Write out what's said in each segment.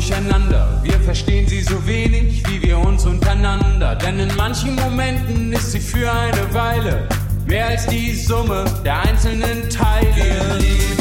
durcheinander. Wir verstehen sie so wenig, wie wir uns untereinander. Denn in manchen Momenten ist sie für eine Weile mehr als die Summe der einzelnen Teile. Wir leben.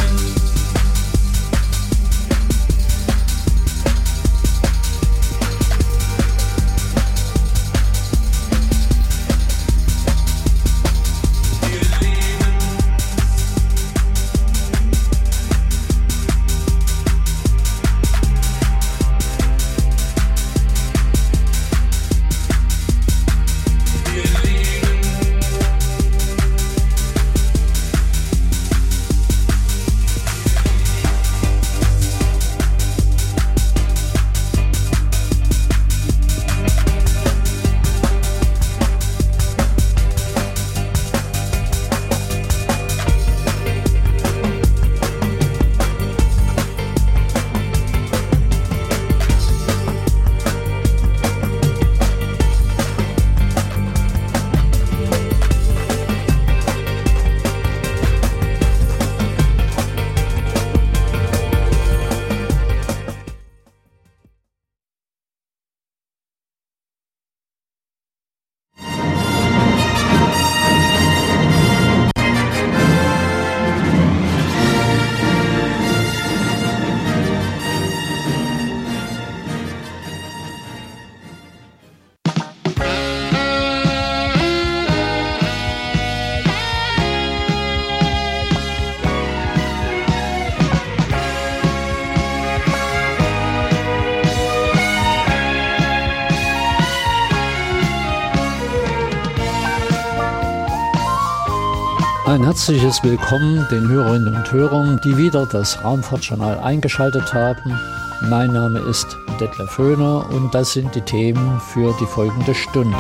Ein herzliches Willkommen den Hörerinnen und Hörern, die wieder das Raumfahrtjournal eingeschaltet haben. Mein Name ist Detlef Höhner und das sind die Themen für die folgende Stunde.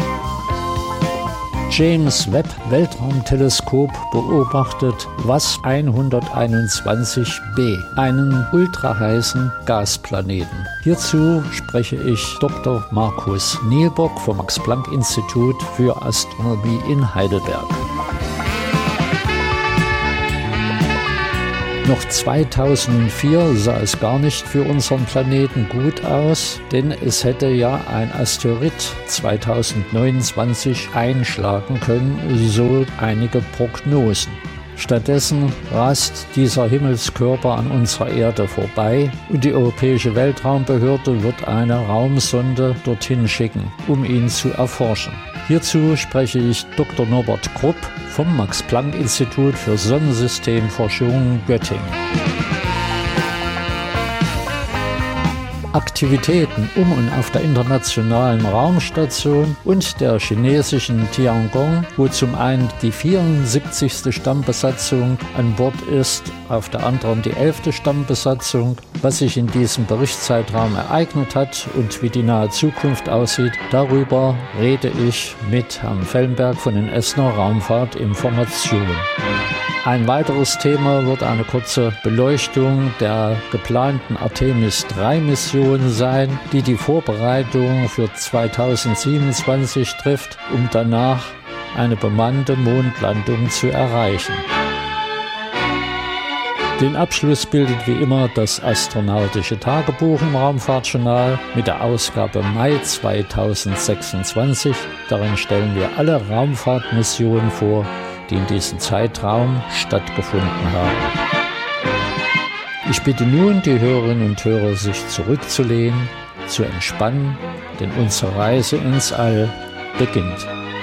James Webb Weltraumteleskop beobachtet WASP 121b, einen ultraheißen Gasplaneten. Hierzu spreche ich Dr. Markus Nielbock vom Max-Planck-Institut für Astronomie in Heidelberg. Noch 2004 sah es gar nicht für unseren Planeten gut aus, denn es hätte ja ein Asteroid 2029 einschlagen können, so einige Prognosen. Stattdessen rast dieser Himmelskörper an unserer Erde vorbei und die Europäische Weltraumbehörde wird eine Raumsonde dorthin schicken, um ihn zu erforschen. Hierzu spreche ich Dr. Norbert Krupp vom Max-Planck-Institut für Sonnensystemforschung Göttingen. Aktivitäten um und auf der internationalen Raumstation und der chinesischen Tiangong, wo zum einen die 74. Stammbesatzung an Bord ist, auf der anderen die 11. Stammbesatzung. Was sich in diesem Berichtszeitraum ereignet hat und wie die nahe Zukunft aussieht, darüber rede ich mit Herrn Fellenberg von den Essener Raumfahrtinformationen. Ein weiteres Thema wird eine kurze Beleuchtung der geplanten Artemis-3-Mission sein, die die Vorbereitung für 2027 trifft, um danach eine bemannte Mondlandung zu erreichen. Den Abschluss bildet wie immer das astronautische Tagebuch im Raumfahrtjournal mit der Ausgabe Mai 2026. Darin stellen wir alle Raumfahrtmissionen vor, die in diesem Zeitraum stattgefunden haben. Ich bitte nun die Hörerinnen und Hörer, sich zurückzulehnen, zu entspannen, denn unsere Reise ins All beginnt.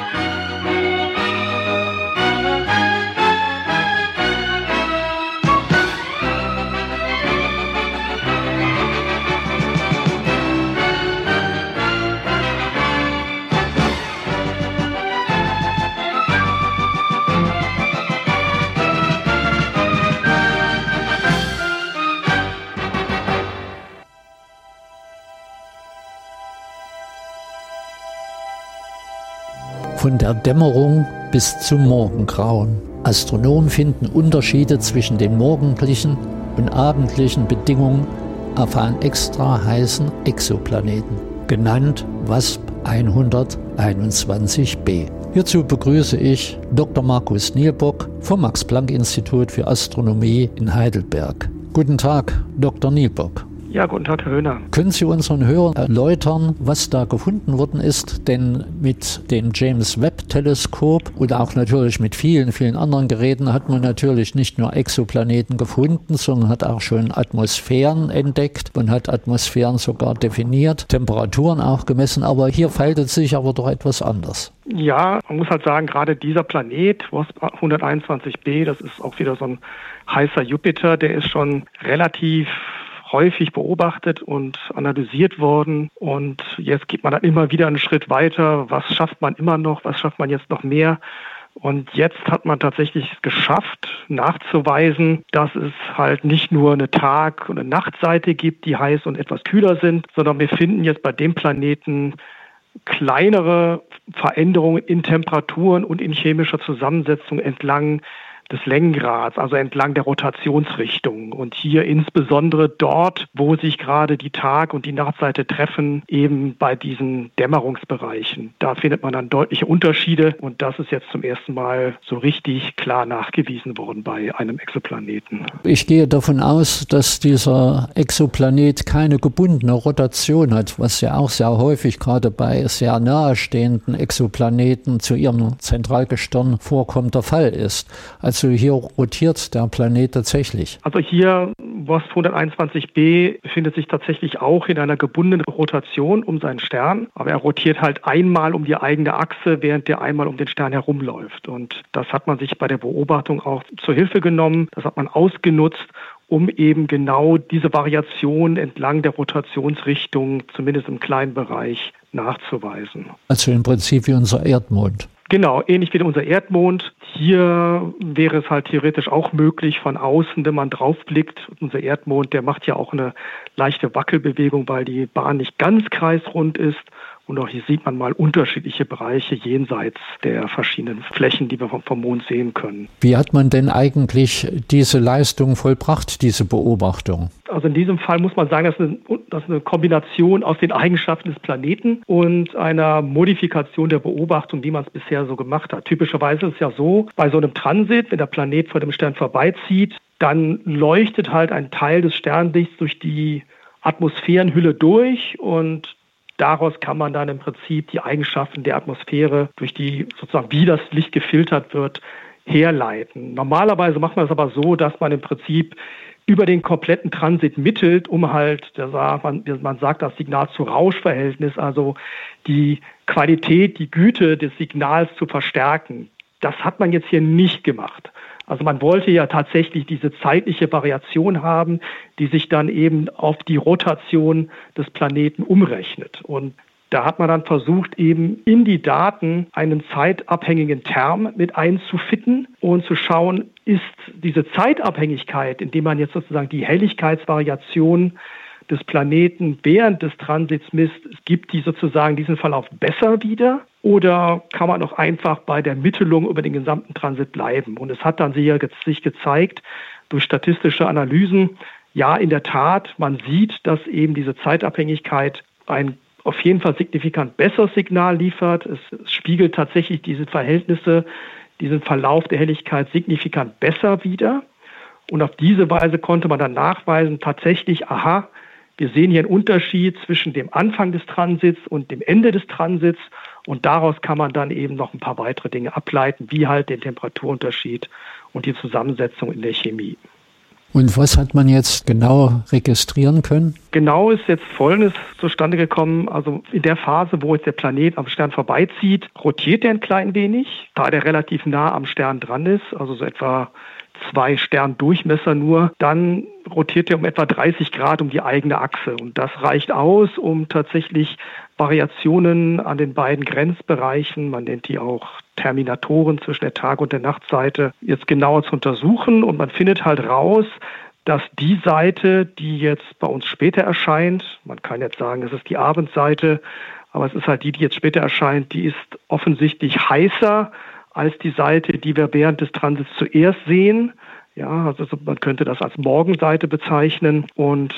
Von der Dämmerung bis zum Morgengrauen. Astronomen finden Unterschiede zwischen den morgendlichen und abendlichen Bedingungen auf einen extra heißen Exoplaneten, genannt WASP 121b. Hierzu begrüße ich Dr. Markus Nielbock vom Max-Planck-Institut für Astronomie in Heidelberg. Guten Tag, Dr. Nielbock. Ja, guten Tag, Herr Höhner. Können Sie unseren Hörern erläutern, was da gefunden worden ist? Denn mit dem James-Webb-Teleskop und auch natürlich mit vielen, vielen anderen Geräten hat man natürlich nicht nur Exoplaneten gefunden, sondern hat auch schon Atmosphären entdeckt. Man hat Atmosphären sogar definiert, Temperaturen auch gemessen, aber hier verhält sich aber doch etwas anders. Ja, man muss halt sagen, gerade dieser Planet, WOSP 121b, das ist auch wieder so ein heißer Jupiter, der ist schon relativ häufig beobachtet und analysiert worden. Und jetzt geht man dann immer wieder einen Schritt weiter. Was schafft man immer noch? Was schafft man jetzt noch mehr? Und jetzt hat man tatsächlich geschafft, nachzuweisen, dass es halt nicht nur eine Tag- und eine Nachtseite gibt, die heiß und etwas kühler sind, sondern wir finden jetzt bei dem Planeten kleinere Veränderungen in Temperaturen und in chemischer Zusammensetzung entlang des Längengrads, also entlang der Rotationsrichtung. Und hier insbesondere dort, wo sich gerade die Tag- und die Nachtseite treffen, eben bei diesen Dämmerungsbereichen. Da findet man dann deutliche Unterschiede und das ist jetzt zum ersten Mal so richtig klar nachgewiesen worden bei einem Exoplaneten. Ich gehe davon aus, dass dieser Exoplanet keine gebundene Rotation hat, was ja auch sehr häufig gerade bei sehr nahestehenden Exoplaneten zu ihrem Zentralgestirn vorkommt, der Fall ist. Also hier rotiert der Planet tatsächlich. Also hier, WOSP 121b befindet sich tatsächlich auch in einer gebundenen Rotation um seinen Stern, aber er rotiert halt einmal um die eigene Achse, während der einmal um den Stern herumläuft. Und das hat man sich bei der Beobachtung auch zur Hilfe genommen, das hat man ausgenutzt, um eben genau diese Variation entlang der Rotationsrichtung, zumindest im kleinen Bereich, nachzuweisen. Also im Prinzip wie unser Erdmond. Genau, ähnlich wie unser Erdmond. Hier wäre es halt theoretisch auch möglich, von außen, wenn man draufblickt, unser Erdmond, der macht ja auch eine leichte Wackelbewegung, weil die Bahn nicht ganz kreisrund ist. Und auch hier sieht man mal unterschiedliche Bereiche jenseits der verschiedenen Flächen, die wir vom Mond sehen können. Wie hat man denn eigentlich diese Leistung vollbracht, diese Beobachtung? Also in diesem Fall muss man sagen, das ist eine Kombination aus den Eigenschaften des Planeten und einer Modifikation der Beobachtung, wie man es bisher so gemacht hat. Typischerweise ist es ja so, bei so einem Transit, wenn der Planet vor dem Stern vorbeizieht, dann leuchtet halt ein Teil des Sternlichts durch die Atmosphärenhülle durch und daraus kann man dann im Prinzip die Eigenschaften der Atmosphäre durch die, sozusagen wie das Licht gefiltert wird, herleiten. Normalerweise macht man es aber so, dass man im Prinzip über den kompletten Transit mittelt, um halt, man sagt das Signal-zu-Rausch-Verhältnis, also die Qualität, die Güte des Signals zu verstärken. Das hat man jetzt hier nicht gemacht. Also man wollte ja tatsächlich diese zeitliche Variation haben, die sich dann eben auf die Rotation des Planeten umrechnet. Und da hat man dann versucht, eben in die Daten einen zeitabhängigen Term mit einzufitten und zu schauen, ist diese Zeitabhängigkeit, indem man jetzt sozusagen die Helligkeitsvariation des Planeten während des Transits misst, gibt die sozusagen diesen Verlauf besser wieder oder kann man auch einfach bei der Mittelung über den gesamten Transit bleiben? Und es hat dann sich gezeigt durch statistische Analysen, ja, in der Tat, man sieht, dass eben diese Zeitabhängigkeit ein auf jeden Fall signifikant besseres Signal liefert. Es spiegelt tatsächlich diese Verhältnisse, diesen Verlauf der Helligkeit signifikant besser wider. Und auf diese Weise konnte man dann nachweisen, tatsächlich, aha, wir sehen hier einen Unterschied zwischen dem Anfang des Transits und dem Ende des Transits und daraus kann man dann eben noch ein paar weitere Dinge ableiten, wie halt den Temperaturunterschied und die Zusammensetzung in der Chemie. Und was hat man jetzt genau registrieren können? Genau ist jetzt Folgendes zustande gekommen. Also in der Phase, wo jetzt der Planet am Stern vorbeizieht, rotiert er ein klein wenig, da der relativ nah am Stern dran ist, also so etwa 2 Sterndurchmesser nur, dann rotiert er um etwa 30 Grad um die eigene Achse. Und das reicht aus, um tatsächlich Variationen an den beiden Grenzbereichen, man nennt die auch Terminatoren zwischen der Tag- und der Nachtseite, jetzt genauer zu untersuchen. Und man findet halt raus, dass die Seite, die jetzt bei uns später erscheint, man kann jetzt sagen, es ist die Abendseite, aber es ist halt die jetzt später erscheint, die ist offensichtlich heißer als die Seite, die wir während des Transits zuerst sehen. Ja, also man könnte das als Morgenseite bezeichnen und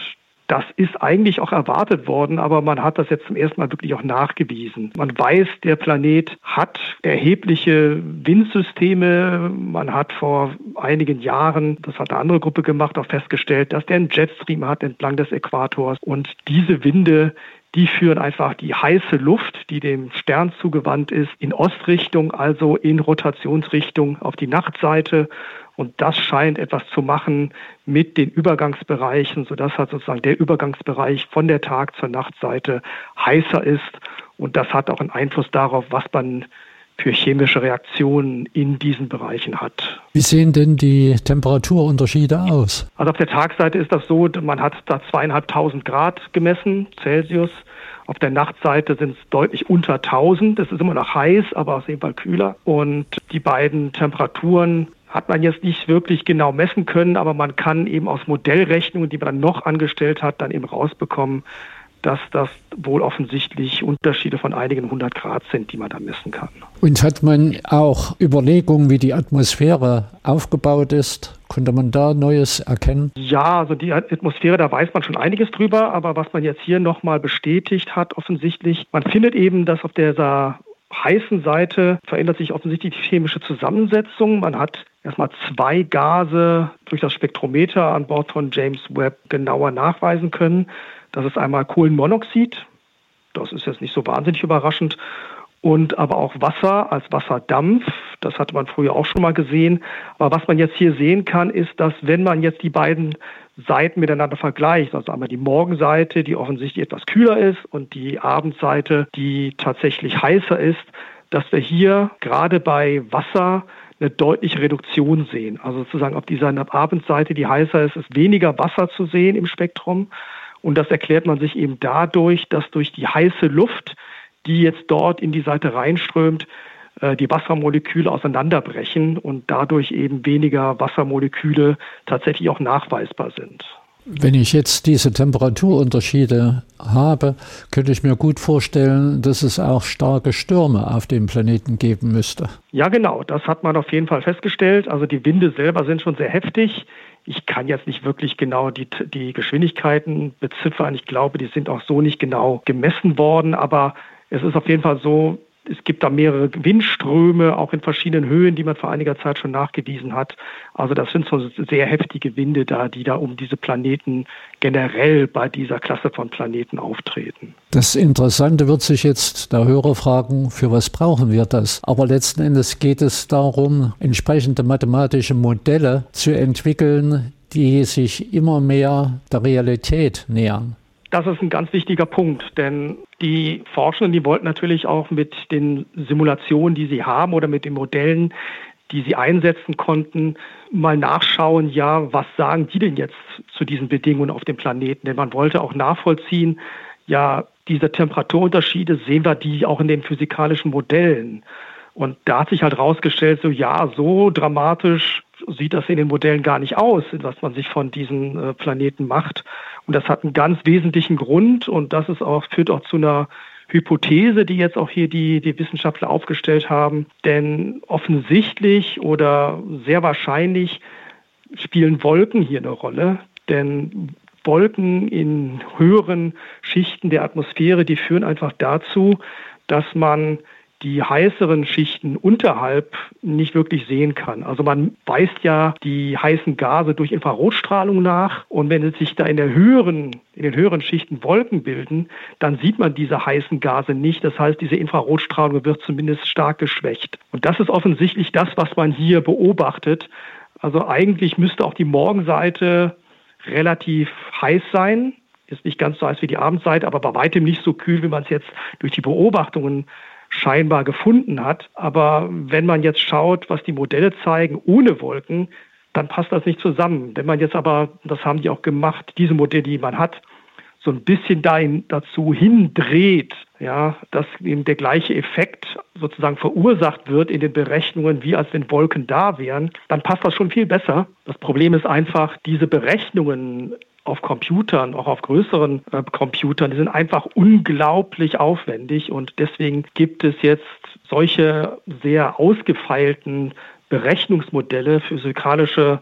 Das ist eigentlich auch erwartet worden, aber man hat das jetzt zum ersten Mal wirklich auch nachgewiesen. Man weiß, der Planet hat erhebliche Windsysteme. Man hat vor einigen Jahren, das hat eine andere Gruppe gemacht, auch festgestellt, dass der einen Jetstream hat entlang des Äquators. Und diese Winde, die führen einfach die heiße Luft, die dem Stern zugewandt ist, in Ostrichtung, also in Rotationsrichtung auf die Nachtseite. Und das scheint etwas zu machen mit den Übergangsbereichen, sodass halt sozusagen der Übergangsbereich von der Tag- zur Nachtseite heißer ist. Und das hat auch einen Einfluss darauf, was man für chemische Reaktionen in diesen Bereichen hat. Wie sehen denn die Temperaturunterschiede aus? Also auf der Tagseite ist das so, man hat da 2.500 Grad gemessen, Celsius. Auf der Nachtseite sind es deutlich unter 1000. Das ist immer noch heiß, aber auf jeden Fall kühler. Und die beiden Temperaturen hat man jetzt nicht wirklich genau messen können, aber man kann eben aus Modellrechnungen, die man dann noch angestellt hat, dann eben rausbekommen, dass das wohl offensichtlich Unterschiede von einigen 100 Grad sind, die man da messen kann. Und hat man auch Überlegungen, wie die Atmosphäre aufgebaut ist? Konnte man da Neues erkennen? Ja, also die Atmosphäre, da weiß man schon einiges drüber, aber was man jetzt hier nochmal bestätigt hat, offensichtlich, man findet eben, dass auf dieser heißen Seite verändert sich offensichtlich die chemische Zusammensetzung. Man hat erstmal 2 Gase durch das Spektrometer an Bord von James Webb genauer nachweisen können. Das ist einmal Kohlenmonoxid, das ist jetzt nicht so wahnsinnig überraschend, und aber auch Wasser als Wasserdampf, das hatte man früher auch schon mal gesehen. Aber was man jetzt hier sehen kann, ist, dass wenn man jetzt die beiden Seiten miteinander vergleicht, also einmal die Morgenseite, die offensichtlich etwas kühler ist, und die Abendseite, die tatsächlich heißer ist, dass wir hier gerade bei Wasser eine deutliche Reduktion sehen. Also sozusagen auf dieser Abendseite, die heißer ist, ist weniger Wasser zu sehen im Spektrum. Und das erklärt man sich eben dadurch, dass durch die heiße Luft, die jetzt dort in die Seite reinströmt, die Wassermoleküle auseinanderbrechen und dadurch eben weniger Wassermoleküle tatsächlich auch nachweisbar sind. Wenn ich jetzt diese Temperaturunterschiede habe, könnte ich mir gut vorstellen, dass es auch starke Stürme auf dem Planeten geben müsste. Ja, genau, das hat man auf jeden Fall festgestellt. Also die Winde selber sind schon sehr heftig. Ich kann jetzt nicht wirklich genau die Geschwindigkeiten beziffern. Ich glaube, die sind auch so nicht genau gemessen worden. Aber es ist auf jeden Fall so, es gibt da mehrere Windströme, auch in verschiedenen Höhen, die man vor einiger Zeit schon nachgewiesen hat. Also das sind so sehr heftige Winde da, die da um diese Planeten generell bei dieser Klasse von Planeten auftreten. Das Interessante wird sich jetzt der Hörer fragen, für was brauchen wir das? Aber letzten Endes geht es darum, entsprechende mathematische Modelle zu entwickeln, die sich immer mehr der Realität nähern. Das ist ein ganz wichtiger Punkt, denn die Forschenden, die wollten natürlich auch mit den Simulationen, die sie haben, oder mit den Modellen, die sie einsetzen konnten, mal nachschauen, ja, was sagen die denn jetzt zu diesen Bedingungen auf dem Planeten? Denn man wollte auch nachvollziehen, ja, diese Temperaturunterschiede, sehen wir die auch in den physikalischen Modellen? Und da hat sich halt rausgestellt, so ja, so dramatisch sieht das in den Modellen gar nicht aus, was man sich von diesen Planeten macht. Und das hat einen ganz wesentlichen Grund, und das ist auch, führt auch zu einer Hypothese, die jetzt auch hier die Wissenschaftler aufgestellt haben. Denn offensichtlich oder sehr wahrscheinlich spielen Wolken hier eine Rolle. Denn Wolken in höheren Schichten der Atmosphäre, die führen einfach dazu, dass man die heißeren Schichten unterhalb nicht wirklich sehen kann. Also man weist ja die heißen Gase durch Infrarotstrahlung nach, und wenn es sich da in den höheren Schichten Wolken bilden, dann sieht man diese heißen Gase nicht. Das heißt, diese Infrarotstrahlung wird zumindest stark geschwächt. Und das ist offensichtlich das, was man hier beobachtet. Also eigentlich müsste auch die Morgenseite relativ heiß sein. Ist nicht ganz so heiß wie die Abendseite, aber bei weitem nicht so kühl, wie man es jetzt durch die Beobachtungen scheinbar gefunden hat. Aber wenn man jetzt schaut, was die Modelle zeigen ohne Wolken, dann passt das nicht zusammen. Wenn man jetzt aber, das haben die auch gemacht, diese Modelle, die man hat, so ein bisschen dazu hindreht, ja, dass eben der gleiche Effekt sozusagen verursacht wird in den Berechnungen, wie als wenn Wolken da wären, dann passt das schon viel besser. Das Problem ist einfach, diese Berechnungen auf Computern, auch auf größeren Computern, die sind einfach unglaublich aufwendig, und deswegen gibt es jetzt solche sehr ausgefeilten Berechnungsmodelle, physikalische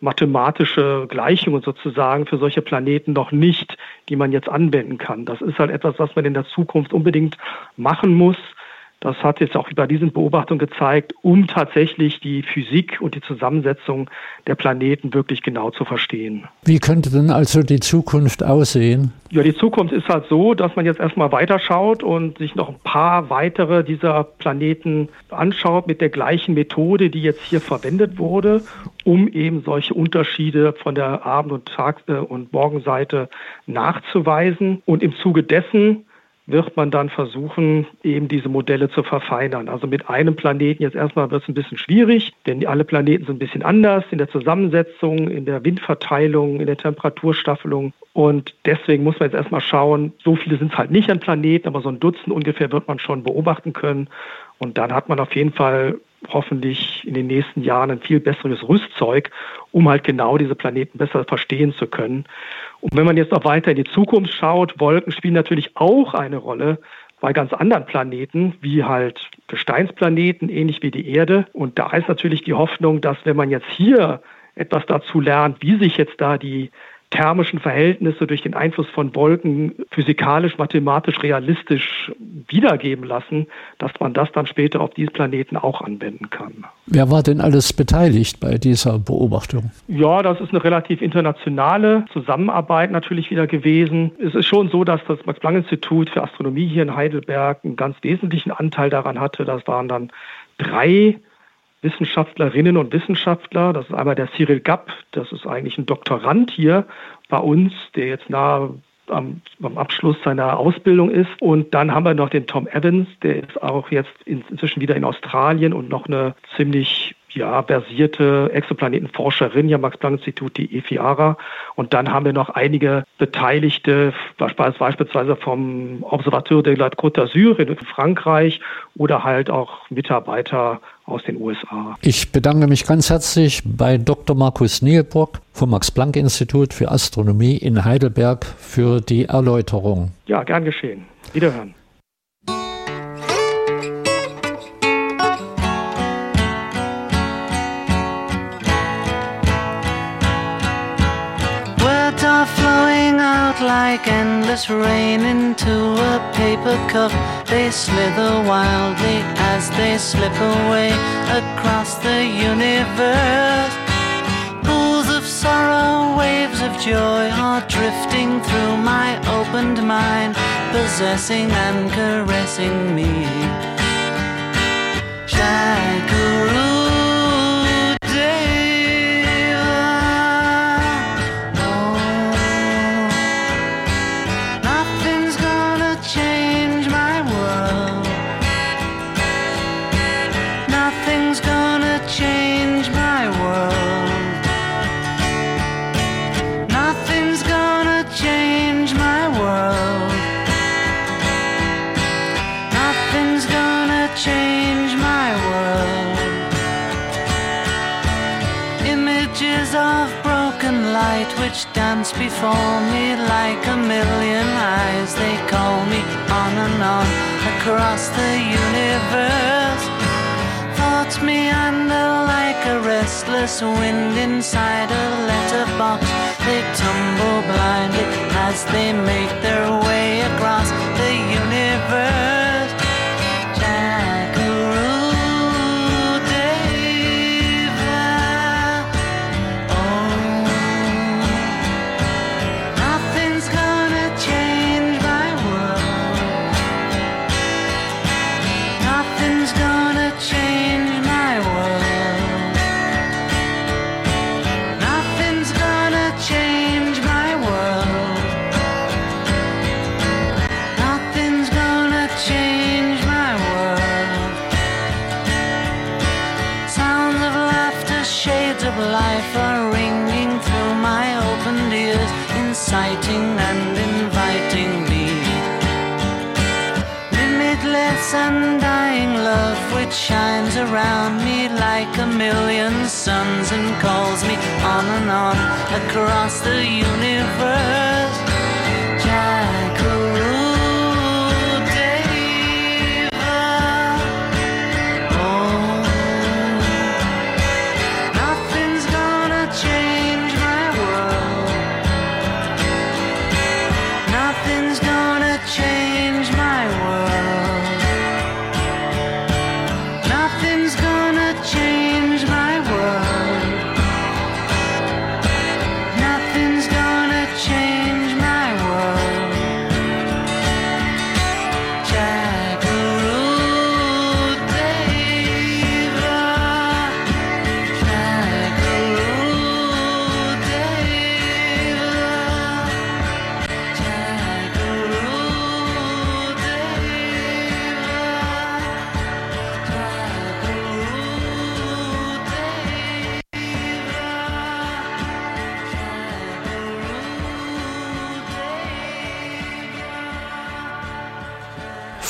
mathematische Gleichungen sozusagen für solche Planeten noch nicht, die man jetzt anwenden kann. Das ist halt etwas, was man in der Zukunft unbedingt machen muss. Das hat jetzt auch bei diesen Beobachtungen gezeigt, um tatsächlich die Physik und die Zusammensetzung der Planeten wirklich genau zu verstehen. Wie könnte denn also die Zukunft aussehen? Ja, die Zukunft ist halt so, dass man jetzt erstmal weiterschaut und sich noch ein paar weitere dieser Planeten anschaut mit der gleichen Methode, die jetzt hier verwendet wurde, um eben solche Unterschiede von der Abend- und und Morgenseite nachzuweisen. Und im Zuge dessen wird man dann versuchen, eben diese Modelle zu verfeinern. Also mit einem Planeten jetzt erstmal wird es ein bisschen schwierig, denn alle Planeten sind ein bisschen anders in der Zusammensetzung, in der Windverteilung, in der Temperaturstaffelung. Und deswegen muss man jetzt erstmal schauen, so viele sind es halt nicht an Planeten, aber so ein Dutzend ungefähr wird man schon beobachten können. Und dann hat man auf jeden Fall hoffentlich in den nächsten Jahren ein viel besseres Rüstzeug, um halt genau diese Planeten besser verstehen zu können. Und wenn man jetzt noch weiter in die Zukunft schaut, Wolken spielen natürlich auch eine Rolle bei ganz anderen Planeten, wie halt Gesteinsplaneten, ähnlich wie die Erde. Und da ist natürlich die Hoffnung, dass wenn man jetzt hier etwas dazu lernt, wie sich jetzt da die thermischen Verhältnisse durch den Einfluss von Wolken physikalisch, mathematisch, realistisch wiedergeben lassen, dass man das dann später auf diesen Planeten auch anwenden kann. Wer war denn alles beteiligt bei dieser Beobachtung? Ja, das ist eine relativ internationale Zusammenarbeit natürlich wieder gewesen. Es ist schon so, dass das Max-Planck-Institut für Astronomie hier in Heidelberg einen ganz wesentlichen Anteil daran hatte. Das waren dann 3 Wissenschaftlerinnen und Wissenschaftler. Das ist einmal der Cyril Gapp, das ist eigentlich ein Doktorand hier bei uns, der jetzt nahe am Abschluss seiner Ausbildung ist. Und dann haben wir noch den Tom Evans, der ist auch jetzt inzwischen wieder in Australien und noch eine ziemlich versierte Exoplanetenforscherin, ja Max-Planck-Institut, die Efi Ara. Und dann haben wir noch einige Beteiligte, beispielsweise vom Observatoire de la Côte d'Azur in Frankreich oder halt auch Mitarbeiter aus den USA. Ich bedanke mich ganz herzlich bei Dr. Markus Nielbrock vom Max-Planck-Institut für Astronomie in Heidelberg für die Erläuterung. Ja, gern geschehen. Wiederhören. Like endless rain into a paper cup, they slither wildly as they slip away across the universe. Pools of sorrow, waves of joy are drifting through my opened mind, possessing and caressing me. Shakuru which dance before me like a million eyes. They call me on and on across the universe. Thoughts meander like a restless wind inside a letterbox. They tumble blindly as they make their way across the universe. Inciting and inviting me. Limitless undying love which shines around me like a million suns and calls me on and on across the universe. Jackaroo. Change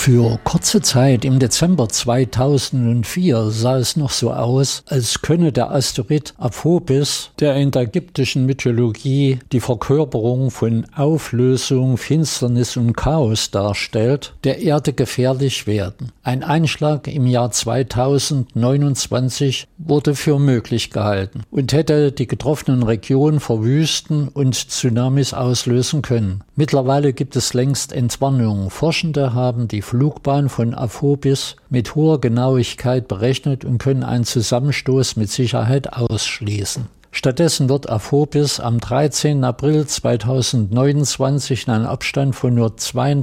Für kurze Zeit im Dezember 2004 sah es noch so aus, als könne der Asteroid Aphobis, der in der ägyptischen Mythologie die Verkörperung von Auflösung, Finsternis und Chaos darstellt, der Erde gefährlich werden. Ein Einschlag im Jahr 2029 wurde für möglich gehalten und hätte die getroffenen Regionen verwüsten und Tsunamis auslösen können. Mittlerweile gibt es längst Entwarnungen. Forschende haben die Flugbahn von Aphobis mit hoher Genauigkeit berechnet und können einen Zusammenstoß mit Sicherheit ausschließen. Stattdessen wird Aphobis am 13. April 2029 in einem Abstand von nur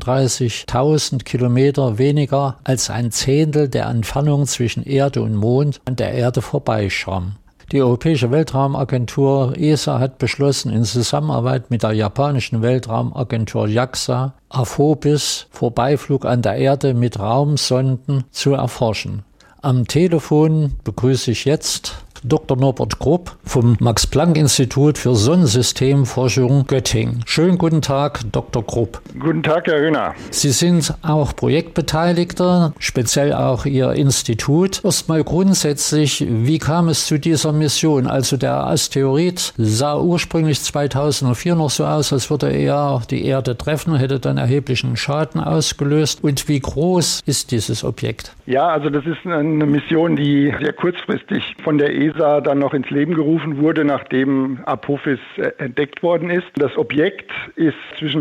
32.000 Kilometer weniger als ein Zehntel der Entfernung zwischen Erde und Mond an der Erde vorbeischrammen. Die Europäische Weltraumagentur ESA hat beschlossen, in Zusammenarbeit mit der japanischen Weltraumagentur JAXA Aphobis Vorbeiflug an der Erde mit Raumsonden zu erforschen. Am Telefon begrüße ich jetzt Dr. Norbert Grupp vom Max-Planck-Institut für Sonnensystemforschung Göttingen. Schönen guten Tag, Dr. Grupp. Guten Tag, Herr Rühner. Sie sind auch Projektbeteiligter, speziell auch Ihr Institut. Erstmal grundsätzlich, wie kam es zu dieser Mission? Also der Asteroid sah ursprünglich 2004 noch so aus, als würde er die Erde treffen, hätte dann erheblichen Schaden ausgelöst. Und wie groß ist dieses Objekt? Ja, also das ist eine Mission, die sehr kurzfristig von der ESA dann noch ins Leben gerufen wurde, nachdem Apophis entdeckt worden ist. Das Objekt ist zwischen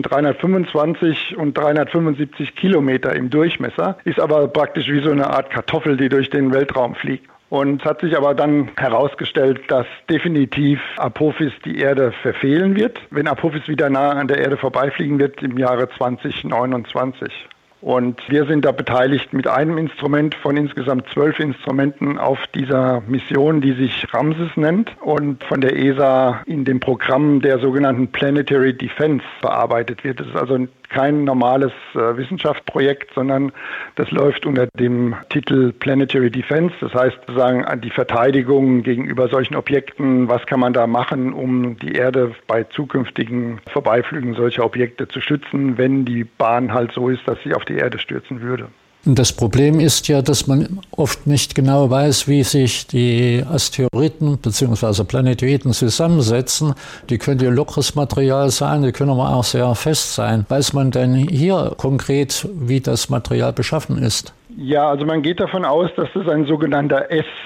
325 und 375 Kilometer im Durchmesser, ist aber praktisch wie so eine Art Kartoffel, die durch den Weltraum fliegt. Und es hat sich aber dann herausgestellt, dass definitiv Apophis die Erde verfehlen wird, wenn Apophis wieder nah an der Erde vorbeifliegen wird im Jahre 2029. Und wir sind da beteiligt mit einem Instrument von insgesamt 12 Instrumenten auf dieser Mission, die sich Ramses nennt und von der ESA in dem Programm der sogenannten Planetary Defense bearbeitet wird. Das ist also kein normales Wissenschaftsprojekt, sondern das läuft unter dem Titel Planetary Defense. Das heißt, sozusagen die Verteidigung gegenüber solchen Objekten. Was kann man da machen, um die Erde bei zukünftigen Vorbeiflügen solcher Objekte zu schützen, wenn die Bahn halt so ist, dass sie auf die Erde stürzen würde? Das Problem ist ja, dass man oft nicht genau weiß, wie sich die Asteroiden bzw. Planetoiden zusammensetzen. Die können ja lockeres Material sein, die können aber auch sehr fest sein. Weiß man denn hier konkret, wie das Material beschaffen ist? Ja, also man geht davon aus, dass das ein sogenannter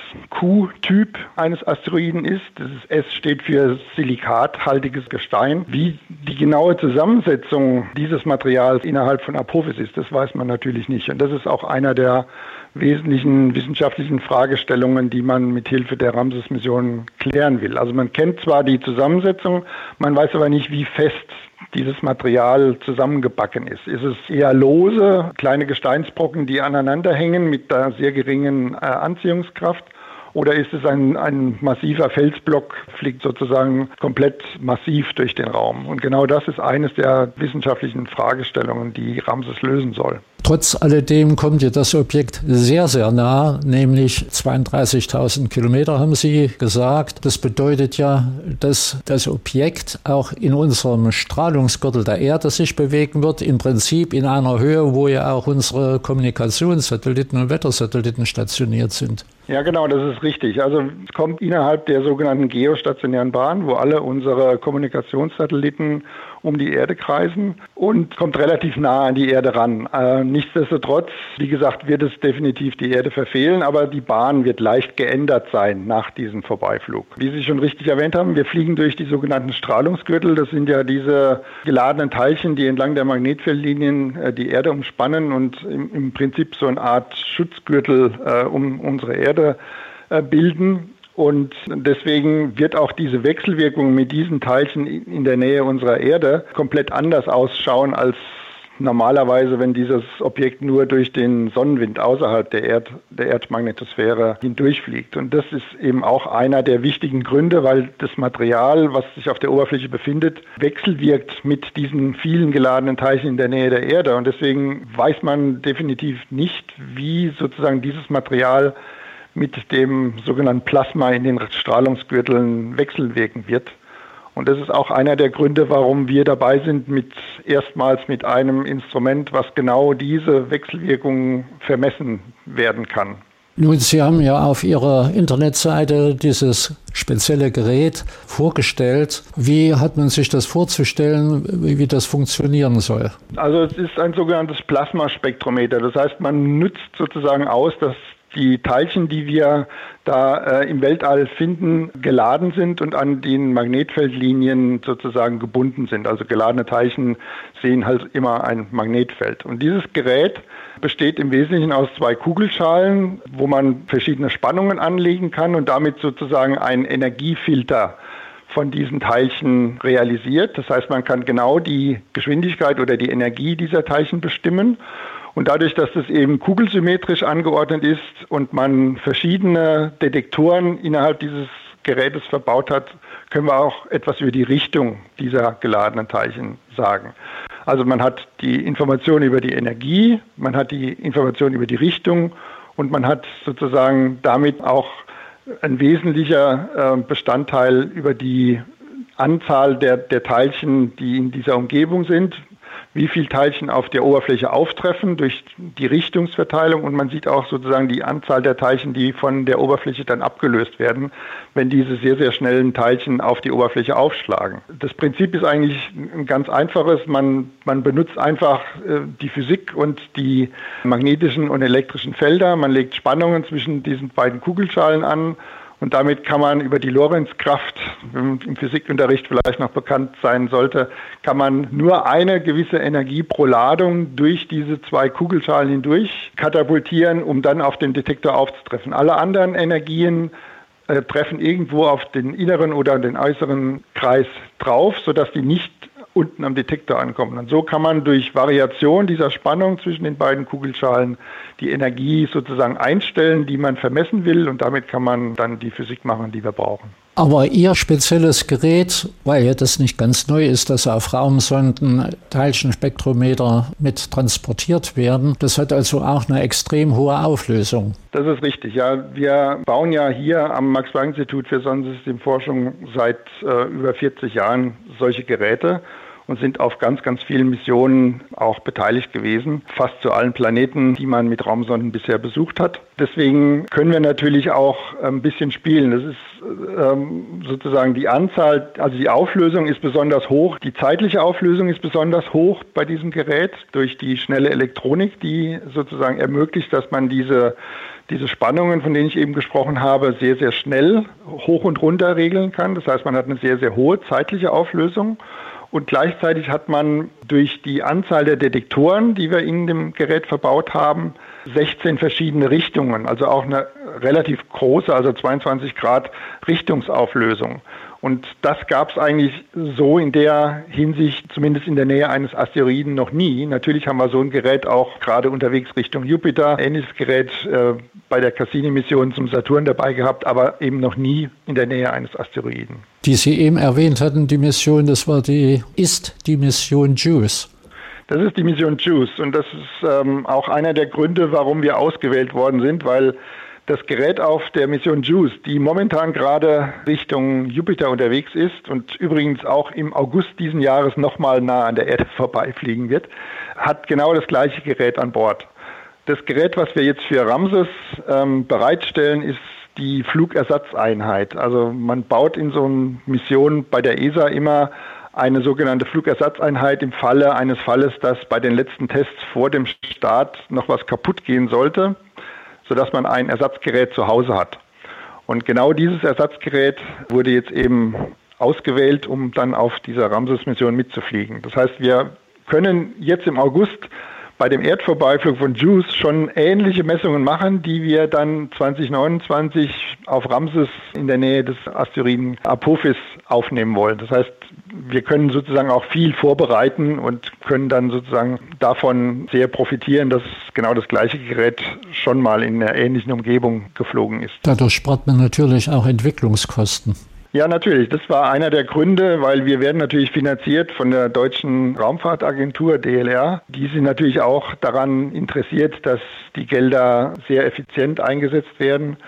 SQ-Typ eines Asteroiden ist. Dieses S steht für silikathaltiges Gestein. Wie die genaue Zusammensetzung dieses Materials innerhalb von Apophis ist, das weiß man natürlich nicht. Und das ist auch einer der wesentlichen wissenschaftlichen Fragestellungen, die man mit Hilfe der Ramses-Mission klären will. Also man kennt zwar die Zusammensetzung, man weiß aber nicht, wie fest dieses Material zusammengebacken ist. Ist es eher lose, kleine Gesteinsbrocken, die aneinander hängen mit einer sehr geringen Anziehungskraft? Oder ist es ein massiver Felsblock, fliegt sozusagen komplett massiv durch den Raum? Und genau das ist eines der wissenschaftlichen Fragestellungen, die Ramses lösen soll. Trotz alledem kommt ja das Objekt sehr, sehr nah, nämlich 32.000 Kilometer, haben Sie gesagt. Das bedeutet ja, dass das Objekt auch in unserem Strahlungsgürtel der Erde sich bewegen wird, im Prinzip in einer Höhe, wo ja auch unsere Kommunikationssatelliten und Wettersatelliten stationiert sind. Ja, genau, das ist richtig. Also es kommt innerhalb der sogenannten geostationären Bahn, wo alle unsere Kommunikationssatelliten um die Erde kreisen und kommt relativ nah an die Erde ran. Nichtsdestotrotz, wie gesagt, wird es definitiv die Erde verfehlen, aber die Bahn wird leicht geändert sein nach diesem Vorbeiflug. Wie Sie schon richtig erwähnt haben, wir fliegen durch die sogenannten Strahlungsgürtel. Das sind ja diese geladenen Teilchen, die entlang der Magnetfeldlinien die Erde umspannen und im Prinzip so eine Art Schutzgürtel um unsere Erde bilden. Und deswegen wird auch diese Wechselwirkung mit diesen Teilchen in der Nähe unserer Erde komplett anders ausschauen als normalerweise, wenn dieses Objekt nur durch den Sonnenwind außerhalb der Erdmagnetosphäre hindurchfliegt. Und das ist eben auch einer der wichtigen Gründe, weil das Material, was sich auf der Oberfläche befindet, wechselwirkt mit diesen vielen geladenen Teilchen in der Nähe der Erde. Und deswegen weiß man definitiv nicht, wie sozusagen dieses Material mit dem sogenannten Plasma in den Strahlungsgürteln wechselwirken wird. Und das ist auch einer der Gründe, warum wir dabei sind, erstmals mit einem Instrument, was genau diese Wechselwirkungen vermessen werden kann. Nun, Sie haben ja auf Ihrer Internetseite dieses spezielle Gerät vorgestellt. Wie hat man sich das vorzustellen, wie das funktionieren soll? Also es ist ein sogenanntes Plasmaspektrometer. Das heißt, man nutzt sozusagen aus, dass die Teilchen, die wir da im Weltall finden, geladen sind und an den Magnetfeldlinien sozusagen gebunden sind. Also geladene Teilchen sehen halt immer ein Magnetfeld. Und dieses Gerät besteht im Wesentlichen aus 2 Kugelschalen, wo man verschiedene Spannungen anlegen kann und damit sozusagen einen Energiefilter von diesen Teilchen realisiert. Das heißt, man kann genau die Geschwindigkeit oder die Energie dieser Teilchen bestimmen. Und dadurch, dass das eben kugelsymmetrisch angeordnet ist und man verschiedene Detektoren innerhalb dieses Gerätes verbaut hat, können wir auch etwas über die Richtung dieser geladenen Teilchen sagen. Also man hat die Information über die Energie, man hat die Information über die Richtung und man hat sozusagen damit auch ein wesentlicher Bestandteil über die Anzahl der Teilchen, die in dieser Umgebung sind, wie viele Teilchen auf der Oberfläche auftreffen durch die Richtungsverteilung und man sieht auch sozusagen die Anzahl der Teilchen, die von der Oberfläche dann abgelöst werden, wenn diese sehr, sehr schnellen Teilchen auf die Oberfläche aufschlagen. Das Prinzip ist eigentlich ein ganz einfaches. Man benutzt einfach die Physik und die magnetischen und elektrischen Felder. Man legt Spannungen zwischen diesen beiden Kugelschalen an. Und damit kann man über die Lorentzkraft, im Physikunterricht vielleicht noch bekannt sein sollte, kann man nur eine gewisse Energie pro Ladung durch diese 2 Kugelschalen hindurch katapultieren, um dann auf den Detektor aufzutreffen. Alle anderen Energien treffen irgendwo auf den inneren oder den äußeren Kreis drauf, sodass die nicht unten am Detektor ankommen. Und so kann man durch Variation dieser Spannung zwischen den beiden Kugelschalen die Energie sozusagen einstellen, die man vermessen will. Und damit kann man dann die Physik machen, die wir brauchen. Aber Ihr spezielles Gerät, weil ja das nicht ganz neu ist, dass auf Raumsonden Teilchenspektrometer mit transportiert werden, das hat also auch eine extrem hohe Auflösung. Das ist richtig, ja. Wir bauen ja hier am Max-Planck-Institut für Sonnensystemforschung seit über 40 Jahren solche Geräte und sind auf ganz, ganz vielen Missionen auch beteiligt gewesen, fast zu allen Planeten, die man mit Raumsonden bisher besucht hat. Deswegen können wir natürlich auch ein bisschen spielen. Das ist sozusagen die Anzahl, also die Auflösung ist besonders hoch, die zeitliche Auflösung ist besonders hoch bei diesem Gerät durch die schnelle Elektronik, die sozusagen ermöglicht, dass man diese Spannungen, von denen ich eben gesprochen habe, sehr, sehr schnell hoch und runter regeln kann. Das heißt, man hat eine sehr, sehr hohe zeitliche Auflösung. Und gleichzeitig hat man durch die Anzahl der Detektoren, die wir in dem Gerät verbaut haben, 16 verschiedene Richtungen, also auch eine relativ große, also 22 Grad Richtungsauflösung. Und das gab es eigentlich so in der Hinsicht, zumindest in der Nähe eines Asteroiden, noch nie. Natürlich haben wir so ein Gerät auch gerade unterwegs Richtung Jupiter, ähnliches Gerät bei der Cassini-Mission zum Saturn dabei gehabt, aber eben noch nie in der Nähe eines Asteroiden. Die Sie eben erwähnt hatten, die Mission, das war die Mission JUICE. Das ist die Mission JUICE und das ist auch einer der Gründe, warum wir ausgewählt worden sind, weil das Gerät auf der Mission JUICE, die momentan gerade Richtung Jupiter unterwegs ist und übrigens auch im August diesen Jahres nochmal nah an der Erde vorbeifliegen wird, hat genau das gleiche Gerät an Bord. Das Gerät, was wir jetzt für Ramses bereitstellen, ist die Flugersatzeinheit. Also man baut in so einer Mission bei der ESA immer eine sogenannte Flugersatzeinheit im Falle eines Falles, dass bei den letzten Tests vor dem Start noch was kaputt gehen sollte, sodass man ein Ersatzgerät zu Hause hat. Und genau dieses Ersatzgerät wurde jetzt eben ausgewählt, um dann auf dieser Ramses-Mission mitzufliegen. Das heißt, wir können jetzt im August bei dem Erdvorbeiflug von JUICE schon ähnliche Messungen machen, die wir dann 2029 auf Ramses in der Nähe des Asteroiden Apophis aufnehmen wollen. Das heißt, wir können sozusagen auch viel vorbereiten und können dann sozusagen davon sehr profitieren, dass genau das gleiche Gerät schon mal in einer ähnlichen Umgebung geflogen ist. Dadurch spart man natürlich auch Entwicklungskosten. Ja, natürlich. Das war einer der Gründe, weil wir werden natürlich finanziert von der Deutschen Raumfahrtagentur DLR. Die sind natürlich auch daran interessiert, dass die Gelder sehr effizient eingesetzt werden.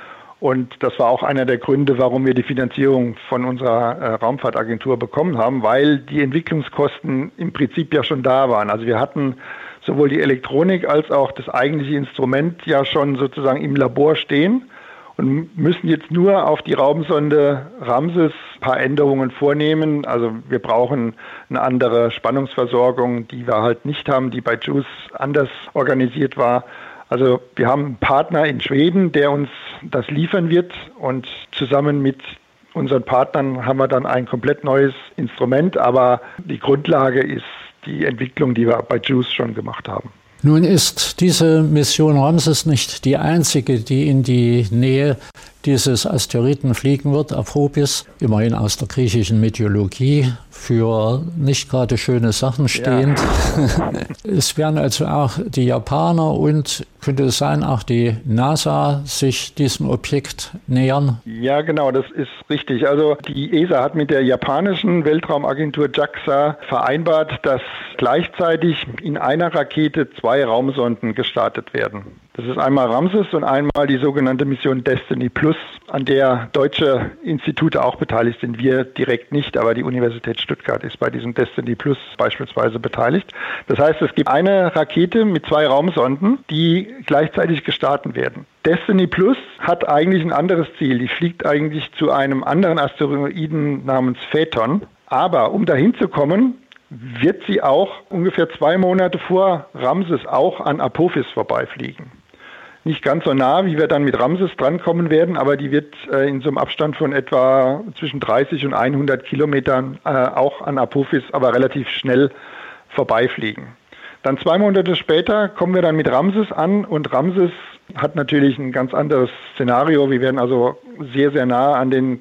Und das war auch einer der Gründe, warum wir die Finanzierung von unserer Raumfahrtagentur bekommen haben, weil die Entwicklungskosten im Prinzip ja schon da waren. Also wir hatten sowohl die Elektronik als auch das eigentliche Instrument ja schon sozusagen im Labor stehen und müssen jetzt nur auf die Raumsonde Ramses ein paar Änderungen vornehmen. Also wir brauchen eine andere Spannungsversorgung, die wir halt nicht haben, die bei JUICE anders organisiert war. Also wir haben einen Partner in Schweden, der uns das liefern wird, und zusammen mit unseren Partnern haben wir dann ein komplett neues Instrument, aber die Grundlage ist die Entwicklung, die wir bei JUICE schon gemacht haben. Nun ist diese Mission Ramses nicht die einzige, die in die Nähe dieses Asteroiden fliegen wird, Aphrodis, immerhin aus der griechischen Mythologie, für nicht gerade schöne Sachen stehend. Ja. Es werden also auch die Japaner und, könnte es sein, auch die NASA sich diesem Objekt nähern? Ja, genau, das ist richtig. Also die ESA hat mit der japanischen Weltraumagentur JAXA vereinbart, dass gleichzeitig in einer Rakete 2 Raumsonden gestartet werden. Das ist einmal Ramses und einmal die sogenannte Mission Destiny Plus, an der deutsche Institute auch beteiligt sind. Wir direkt nicht, aber die Universität Stuttgart ist bei diesem Destiny Plus beispielsweise beteiligt. Das heißt, es gibt eine Rakete mit 2 Raumsonden, die gleichzeitig gestartet werden. Destiny Plus hat eigentlich ein anderes Ziel. Die fliegt eigentlich zu einem anderen Asteroiden namens Phaeton. Aber um dahin zu kommen, wird sie auch ungefähr 2 Monate vor Ramses auch an Apophis vorbeifliegen. Nicht ganz so nah, wie wir dann mit Ramses drankommen werden, aber die wird in so einem Abstand von etwa zwischen 30 und 100 Kilometern auch an Apophis, aber relativ schnell vorbeifliegen. Dann 2 Monate später kommen wir dann mit Ramses an, und Ramses hat natürlich ein ganz anderes Szenario. Wir werden also sehr, sehr nah an den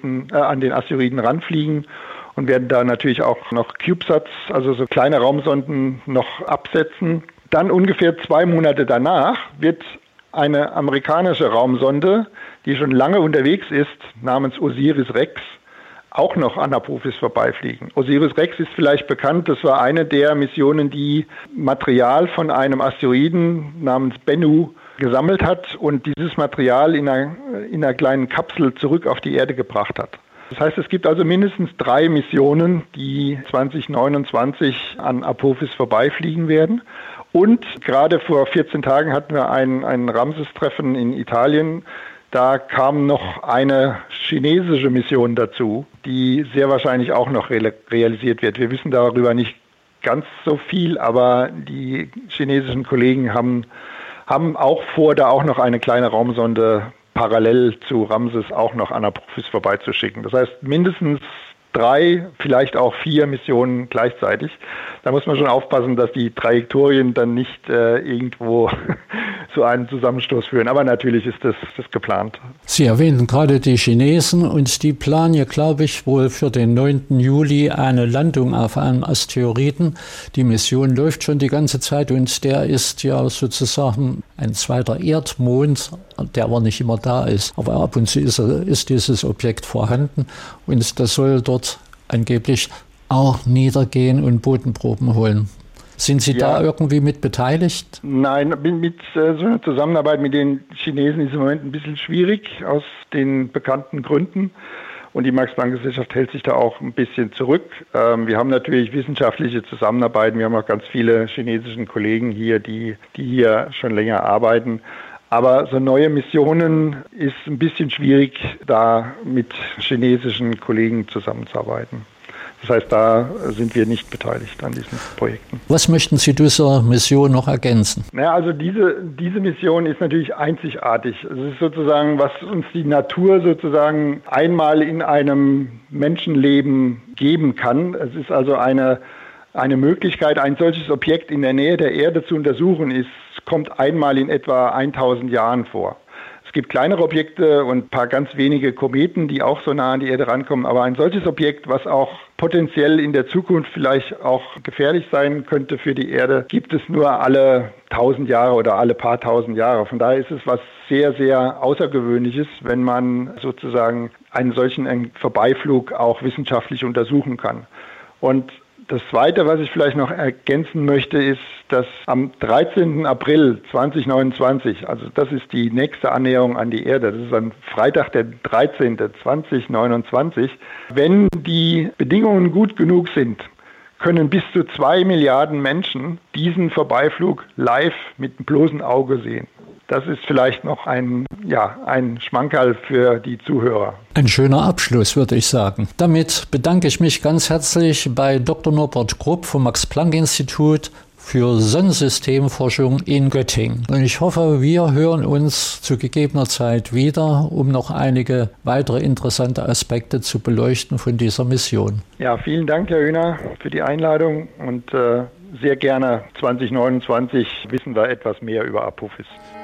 an den Asteroiden ranfliegen und werden da natürlich auch noch CubeSats, also so kleine Raumsonden, noch absetzen. Dann ungefähr 2 Monate danach wird eine amerikanische Raumsonde, die schon lange unterwegs ist, namens OSIRIS-REx, auch noch an Apophis vorbeifliegen. OSIRIS-REx ist vielleicht bekannt, das war eine der Missionen, die Material von einem Asteroiden namens Bennu gesammelt hat und dieses Material in einer kleinen Kapsel zurück auf die Erde gebracht hat. Das heißt, es gibt also mindestens 3 Missionen, die 2029 an Apophis vorbeifliegen werden. Und gerade vor 14 Tagen hatten wir ein Ramses-Treffen in Italien. Da kam noch eine chinesische Mission dazu, die sehr wahrscheinlich auch noch realisiert wird. Wir wissen darüber nicht ganz so viel, aber die chinesischen Kollegen haben auch vor, da auch noch eine kleine Raumsonde parallel zu Ramses auch noch an Apophis vorbeizuschicken. Das heißt, mindestens 3, vielleicht auch 4 Missionen gleichzeitig. Da muss man schon aufpassen, dass die Trajektorien dann nicht irgendwo zu einem Zusammenstoß führen. Aber natürlich ist das geplant. Sie erwähnten gerade die Chinesen, und die planen ja, glaube ich, wohl für den 9. Juli eine Landung auf einem Asteroiden. Die Mission läuft schon die ganze Zeit, und der ist ja sozusagen ein zweiter Erdmond, der aber nicht immer da ist. Aber ab und zu ist dieses Objekt vorhanden, und das soll dort angeblich auch niedergehen und Bodenproben holen. Sind Sie da irgendwie mit beteiligt? Nein, mit so einer Zusammenarbeit mit den Chinesen ist im Moment ein bisschen schwierig, aus den bekannten Gründen. Und die Max-Planck-Gesellschaft hält sich da auch ein bisschen zurück. Wir haben natürlich wissenschaftliche Zusammenarbeiten. Wir haben auch ganz viele chinesische Kollegen hier, die hier schon länger arbeiten. Aber so neue Missionen ist ein bisschen schwierig, da mit chinesischen Kollegen zusammenzuarbeiten. Das heißt, da sind wir nicht beteiligt an diesen Projekten. Was möchten Sie dieser Mission noch ergänzen? Naja, also diese Mission ist natürlich einzigartig. Es ist sozusagen, was uns die Natur sozusagen einmal in einem Menschenleben geben kann. Es ist also eine Möglichkeit, ein solches Objekt in der Nähe der Erde zu untersuchen, kommt einmal in etwa 1000 Jahren vor. Es gibt kleinere Objekte und ein paar ganz wenige Kometen, die auch so nah an die Erde rankommen. Aber ein solches Objekt, was auch potenziell in der Zukunft vielleicht auch gefährlich sein könnte für die Erde, gibt es nur alle 1000 Jahre oder alle paar tausend Jahre. Von daher ist es was sehr, sehr Außergewöhnliches, wenn man sozusagen einen solchen Vorbeiflug auch wissenschaftlich untersuchen kann. Und Das Zweite, was ich vielleicht noch ergänzen möchte, ist, dass am 13. April 2029, also das ist die nächste Annäherung an die Erde, das ist am Freitag der 13. 2029, wenn die Bedingungen gut genug sind, können bis zu 2 Milliarden Menschen diesen Vorbeiflug live mit dem bloßen Auge sehen. Das ist vielleicht noch ein Schmankerl für die Zuhörer. Ein schöner Abschluss, würde ich sagen. Damit bedanke ich mich ganz herzlich bei Dr. Norbert Grupp vom Max-Planck-Institut für Sonnensystemforschung in Göttingen. Und ich hoffe, wir hören uns zu gegebener Zeit wieder, um noch einige weitere interessante Aspekte zu beleuchten von dieser Mission. Ja, vielen Dank, Herr Hühner, für die Einladung und sehr gerne 2029 wissen wir etwas mehr über Apophis.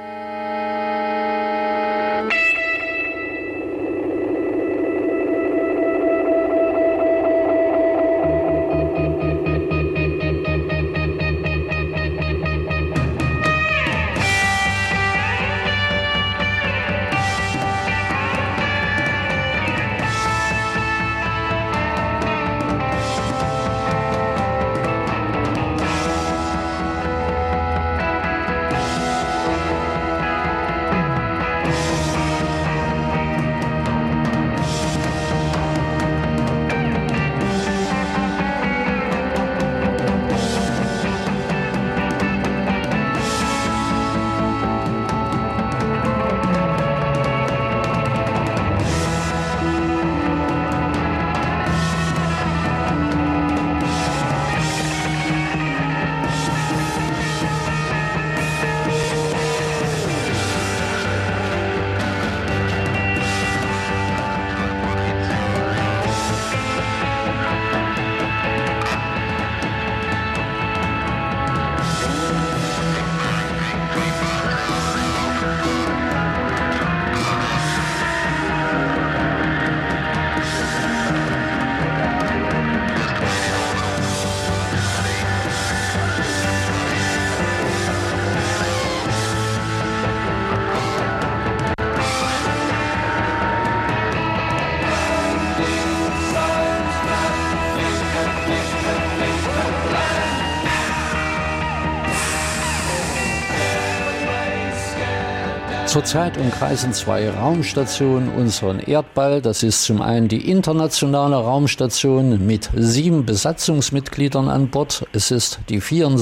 Zurzeit umkreisen 2 Raumstationen unseren Erdball. Das ist zum einen die internationale Raumstation mit 7 Besatzungsmitgliedern an Bord. Es ist die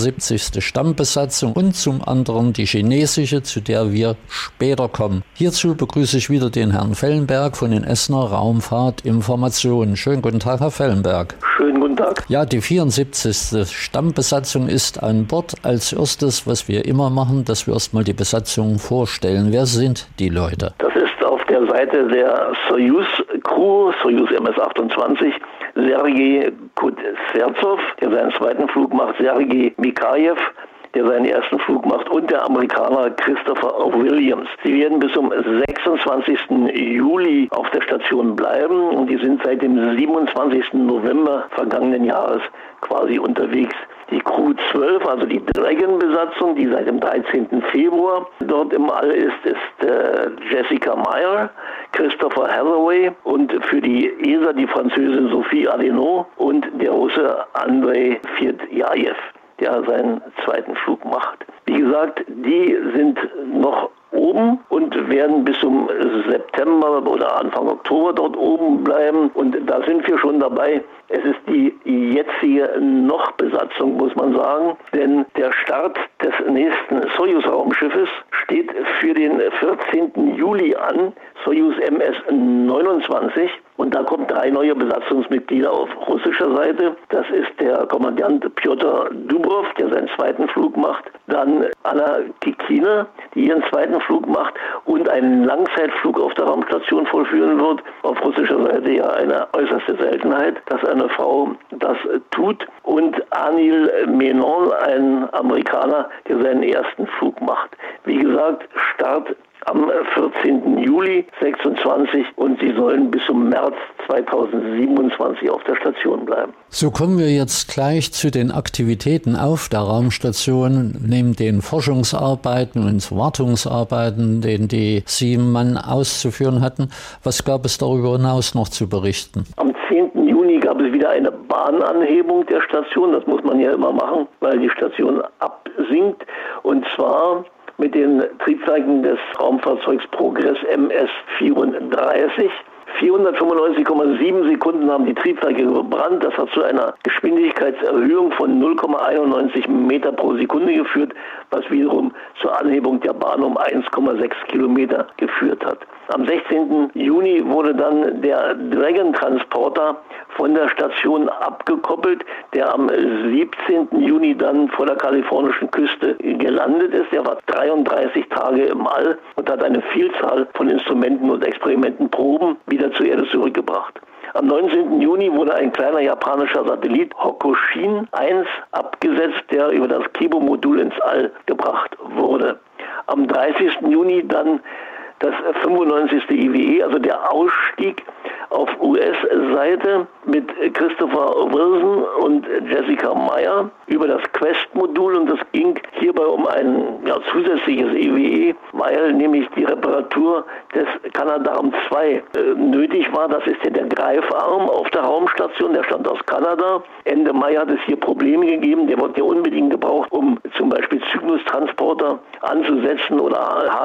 74. Stammbesatzung und zum anderen die chinesische, zu der wir später kommen. Hierzu begrüße ich wieder den Herrn Fellenberg von den Essener Raumfahrtinformationen. Schönen guten Tag, Herr Fellenberg. Schönen guten Tag. Ja, die 74. Stammbesatzung ist an Bord. Als erstes, was wir immer machen, dass wir erstmal die Besatzung vorstellen. Wer sind die Leute? Das ist auf der Seite der Soyuz-Crew, Soyuz MS-28, Sergei Kudserzow, der seinen zweiten Flug macht, Sergei Mikhaev, der seinen ersten Flug macht, und der Amerikaner Christopher Williams. Sie werden bis zum 26. Juli auf der Station bleiben und die sind seit dem 27. November vergangenen Jahres quasi unterwegs. Die Crew 12, also die Dragon-Besatzung, die seit dem 13. Februar dort im All ist Jessica Meyer, Christopher Hathaway und für die ESA die Französin Sophie Allenot und der Russe Andrei Fedjajew, der seinen zweiten Flug macht. Wie gesagt, die sind noch oben und werden bis zum September oder Anfang Oktober dort oben bleiben. Und da sind wir schon dabei. Es ist die jetzige Noch-Besatzung, muss man sagen. Denn der Start des nächsten Soyuz-Raumschiffes steht für den 14. Juli an, Soyuz MS-29. Und da kommen 3 neue Besatzungsmitglieder auf russischer Seite. Das ist der Kommandant Pjotr Dubrov, der seinen zweiten Flug macht. Dann Anna Tikina, die ihren zweiten Flug macht und einen Langzeitflug auf der Raumstation vollführen wird. Auf russischer Seite ja eine äußerste Seltenheit, dass eine Frau das tut. Und Anil Menon, ein Amerikaner, der seinen ersten Flug macht. Wie gesagt, Start am 14. Juli 26 und sie sollen bis zum März 2027 auf der Station bleiben. So kommen wir jetzt gleich zu den Aktivitäten auf der Raumstation, neben den Forschungsarbeiten und Wartungsarbeiten, den die 7 Mann auszuführen hatten. Was gab es darüber hinaus noch zu berichten? Am 10. Juni Juni gab es wieder eine Bahnanhebung der Station. Das muss man ja immer machen, weil die Station absinkt. Und zwar mit den Triebwerken des Raumfahrzeugs Progress MS-34. 495,7 Sekunden haben die Triebwerke gebrannt. Das hat zu einer Geschwindigkeitserhöhung von 0,91 Meter pro Sekunde geführt, was wiederum zur Anhebung der Bahn um 1,6 Kilometer geführt hat. Am 16. Juni wurde dann der Dragon-Transporter von der Station abgekoppelt, der am 17. Juni dann vor der kalifornischen Küste gelandet ist. Er war 33 Tage im All und hat eine Vielzahl von Instrumenten und Experimentenproben wieder zur Erde zurückgebracht. Am 19. Juni wurde ein kleiner japanischer Satellit Hokushin 1 abgesetzt, der über das Kibo-Modul ins All gebracht wurde. Am 30. Juni dann das 95. IWE, also der Ausstieg auf US-Seite mit Christopher Wilson und Jessica Meyer über das Quest-Modul, und es ging hierbei um ein zusätzliches IWE, weil nämlich die Reparatur des Canadarm 2 nötig war. Das ist ja der Greifarm auf der Raumstation, der stammt aus Kanada. Ende Mai hat es hier Probleme gegeben, der wird ja unbedingt gebraucht, um zum Beispiel Cygnus-Transporter anzusetzen oder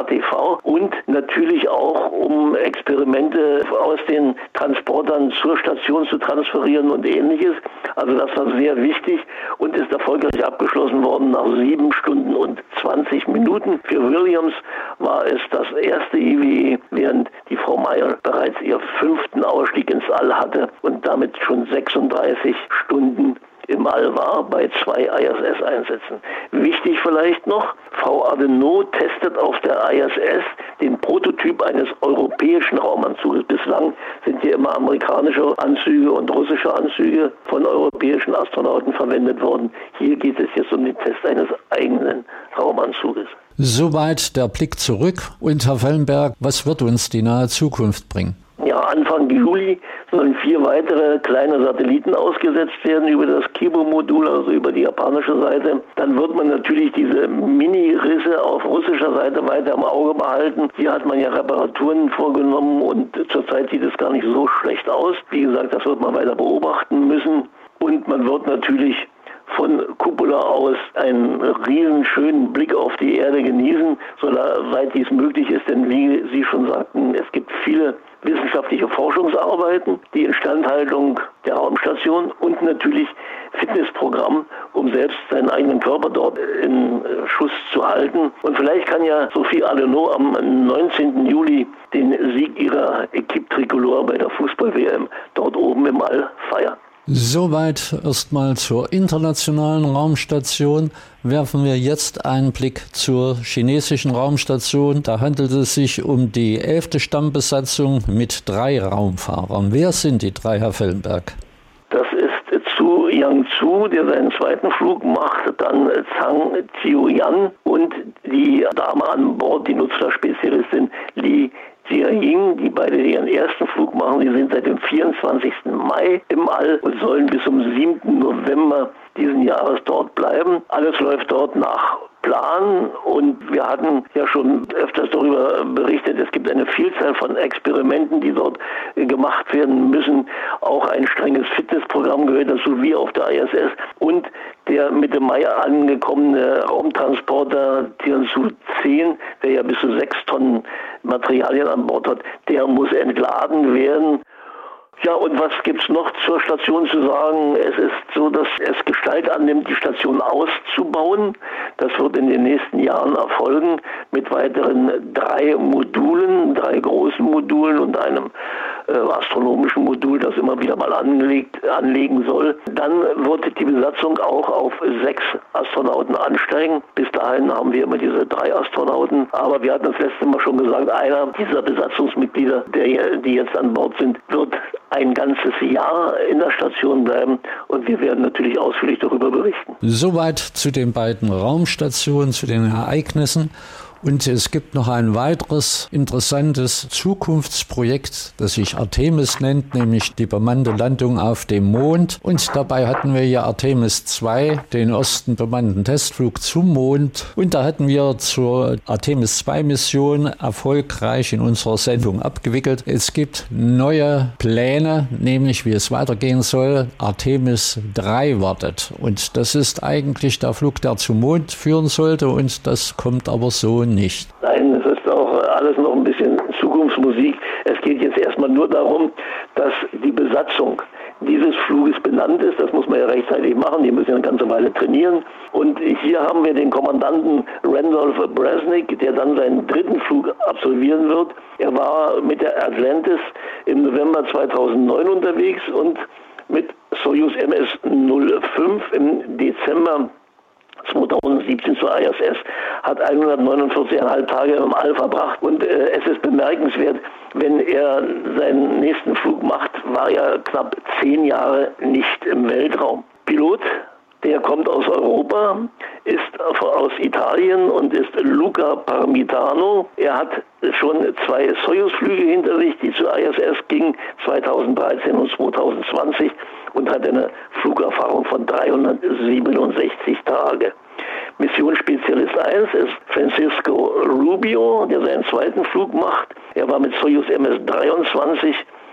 HTV und natürlich auch um Experimente aus den Transportern zur Station zu transferieren und Ähnliches. Also das war sehr wichtig und ist erfolgreich abgeschlossen worden nach 7 Stunden und 20 Minuten. Für Williams war es das erste IWE, während die Frau Meyer bereits ihr 5. Ausstieg ins All hatte und damit schon 36 Stunden im All war bei 2 ISS-Einsätzen. Wichtig vielleicht noch, Frau Adenau testet auf der ISS den Prototyp eines europäischen Raumanzuges. Bislang sind hier immer amerikanische Anzüge und russische Anzüge von europäischen Astronauten verwendet worden. Hier geht es jetzt um den Test eines eigenen Raumanzuges. Soweit der Blick zurück. Und Herr Fellenberg, was wird uns die nahe Zukunft bringen? Ja, Anfang Juli sollen 4 weitere kleine Satelliten ausgesetzt werden über das Kibo-Modul, also über die japanische Seite. Dann wird man natürlich diese Mini-Risse auf russischer Seite weiter im Auge behalten. Hier hat man ja Reparaturen vorgenommen und zurzeit sieht es gar nicht so schlecht aus. Wie gesagt, das wird man weiter beobachten müssen. Und man wird natürlich von Cupola aus einen riesenschönen Blick auf die Erde genießen, soweit dies möglich ist. Denn wie Sie schon sagten, es gibt viele wissenschaftliche Forschungsarbeiten, die Instandhaltung der Raumstation und natürlich Fitnessprogramm, um selbst seinen eigenen Körper dort in Schuss zu halten. Und vielleicht kann ja Sophie Adenau am 19. Juli den Sieg ihrer Equipe Tricolore bei der Fußball-WM dort oben im All feiern. Soweit erstmal zur internationalen Raumstation. Werfen wir jetzt einen Blick zur chinesischen Raumstation. Da handelt es sich um die 11. Stammbesatzung mit 3 Raumfahrern. Wer sind die 3, Herr Fellenberg? Das ist Zhu Yangzu, der seinen 2. Flug macht, dann Zhang Qiuyan und die Dame an Bord, die Nutzlast-Spezialistin Li Jiaying, die beide ihren 1. Flug machen. Die sind seit dem 24. Mai im All und sollen bis zum 7. November diesen Jahres dort bleiben. Alles läuft dort nach Plan und wir hatten ja schon öfters darüber berichtet, es gibt eine Vielzahl von Experimenten, die dort gemacht werden müssen. Auch ein strenges Fitnessprogramm gehört dazu, wie auf der ISS. Und der Mitte Mai angekommene Raumtransporter Tianzhou 10, der ja bis zu 6 Tonnen Materialien an Bord hat, der muss entladen werden. Ja, und was gibt's noch zur Station zu sagen? Es ist so, dass es Gestalt annimmt, die Station auszubauen. Das wird in den nächsten Jahren erfolgen mit weiteren 3 Modulen, 3 großen Modulen und einem astronomischen Modul, das immer wieder mal anlegen soll. Dann wird die Besatzung auch auf 6 Astronauten ansteigen. Bis dahin haben wir immer diese 3 Astronauten. Aber wir hatten das letzte Mal schon gesagt, einer dieser Besatzungsmitglieder, die jetzt an Bord sind, wird ein ganzes Jahr in der Station bleiben und wir werden natürlich ausführlich darüber berichten. Soweit zu den beiden Raumstationen, zu den Ereignissen. Und es gibt noch ein weiteres interessantes Zukunftsprojekt, das sich Artemis nennt, nämlich die bemannte Landung auf dem Mond. Und dabei hatten wir ja Artemis 2, den ersten bemannten Testflug zum Mond. Und da hatten wir zur Artemis 2 Mission erfolgreich in unserer Sendung abgewickelt. Es gibt neue Pläne, nämlich wie es weitergehen soll. Artemis 3 wartet. Und das ist eigentlich der Flug, der zum Mond führen sollte. Und das kommt aber so nicht. Nein, es ist auch alles noch ein bisschen Zukunftsmusik. Es geht jetzt erstmal nur darum, dass die Besatzung dieses Fluges benannt ist. Das muss man ja rechtzeitig machen. Die müssen ja eine ganze Weile trainieren. Und hier haben wir den Kommandanten Randolph Bresnik, der dann seinen dritten Flug absolvieren wird. Er war mit der Atlantis im November 2009 unterwegs und mit Soyuz MS-05 im Dezember 2017 zur ISS, hat 149,5 Tage im All verbracht. Und es ist bemerkenswert, wenn er seinen nächsten Flug macht, war er knapp 10 Jahre nicht im Weltraum. Pilot, der kommt aus Europa, ist aus Italien und ist Luca Parmitano. Er hat schon 2 Soyuz-Flüge hinter sich, die zur ISS gingen, 2013 und 2020, und hat eine Flugerfahrung von 367 Tage. Missionsspezialist 1 ist Francisco Rubio, der seinen zweiten Flug macht. Er war mit Soyuz MS-23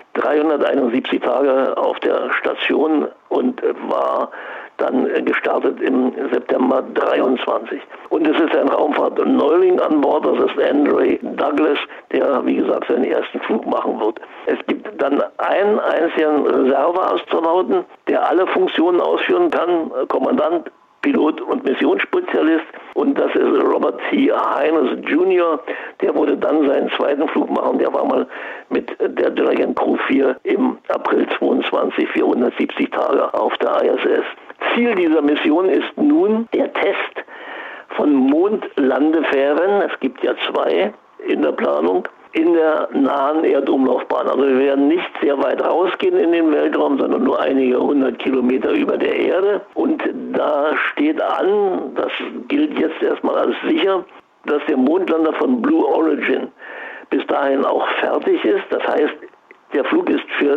371 Tage auf der Station und war dann gestartet im September 23. Und es ist ein Raumfahrt-Neuling an Bord, das ist Andre Douglas, der, wie gesagt, seinen ersten Flug machen wird. Es gibt dann einen einzigen Reserveastronauten, der alle Funktionen ausführen kann, Kommandant, Pilot und Missionsspezialist, und das ist Robert T. Hines Jr., der wurde dann seinen zweiten Flug machen, der war mal mit der Dragon Crew 4 im April 22 470 Tage auf der ISS. Ziel dieser Mission ist nun der Test von Mondlandefähren, es gibt ja 2 in der Planung, in der nahen Erdumlaufbahn. Also wir werden nicht sehr weit rausgehen in den Weltraum, sondern nur einige 100 Kilometer über der Erde. Und da steht an, das gilt jetzt erstmal als sicher, dass der Mondlander von Blue Origin bis dahin auch fertig ist. Das heißt, der Flug ist für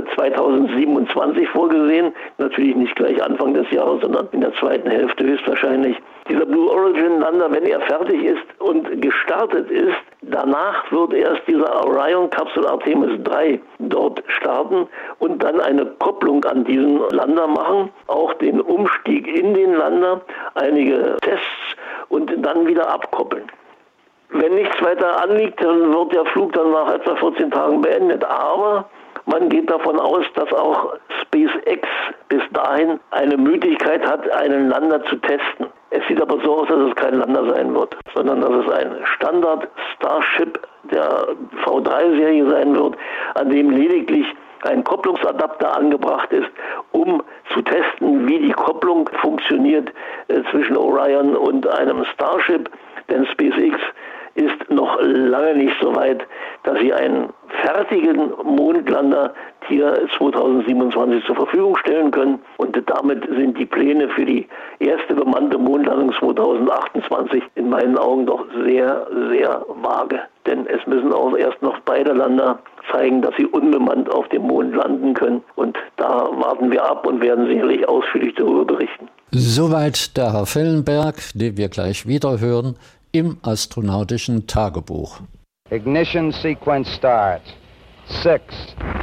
2027 vorgesehen, natürlich nicht gleich Anfang des Jahres, sondern in der zweiten Hälfte höchstwahrscheinlich. Dieser Blue Origin Lander, wenn er fertig ist und gestartet ist, danach wird erst dieser Orion-Kapsel Artemis 3 dort starten und dann eine Kopplung an diesen Lander machen, auch den Umstieg in den Lander, einige Tests und dann wieder abkoppeln. Wenn nichts weiter anliegt, dann wird der Flug dann nach etwa 14 Tagen beendet. Aber man geht davon aus, dass auch SpaceX bis dahin eine Möglichkeit hat, einen Lander zu testen. Es sieht aber so aus, dass es kein Lander sein wird, sondern dass es ein Standard Starship der V3-Serie sein wird, an dem lediglich ein Kopplungsadapter angebracht ist, um zu testen, wie die Kopplung funktioniert zwischen Orion und einem Starship. Denn SpaceX ist noch lange nicht so weit, dass sie einen fertigen Mondlander hier 2027 zur Verfügung stellen können. Und damit sind die Pläne für die erste bemannte Mondlandung 2028 in meinen Augen doch sehr, sehr vage. Denn es müssen auch erst noch beide Lander zeigen, dass sie unbemannt auf dem Mond landen können. Und da warten wir ab und werden sicherlich ausführlich darüber berichten. Soweit der Herr Fellenberg, den wir gleich wieder hören, im astronautischen Tagebuch. Ignition sequence starts. 6, 5,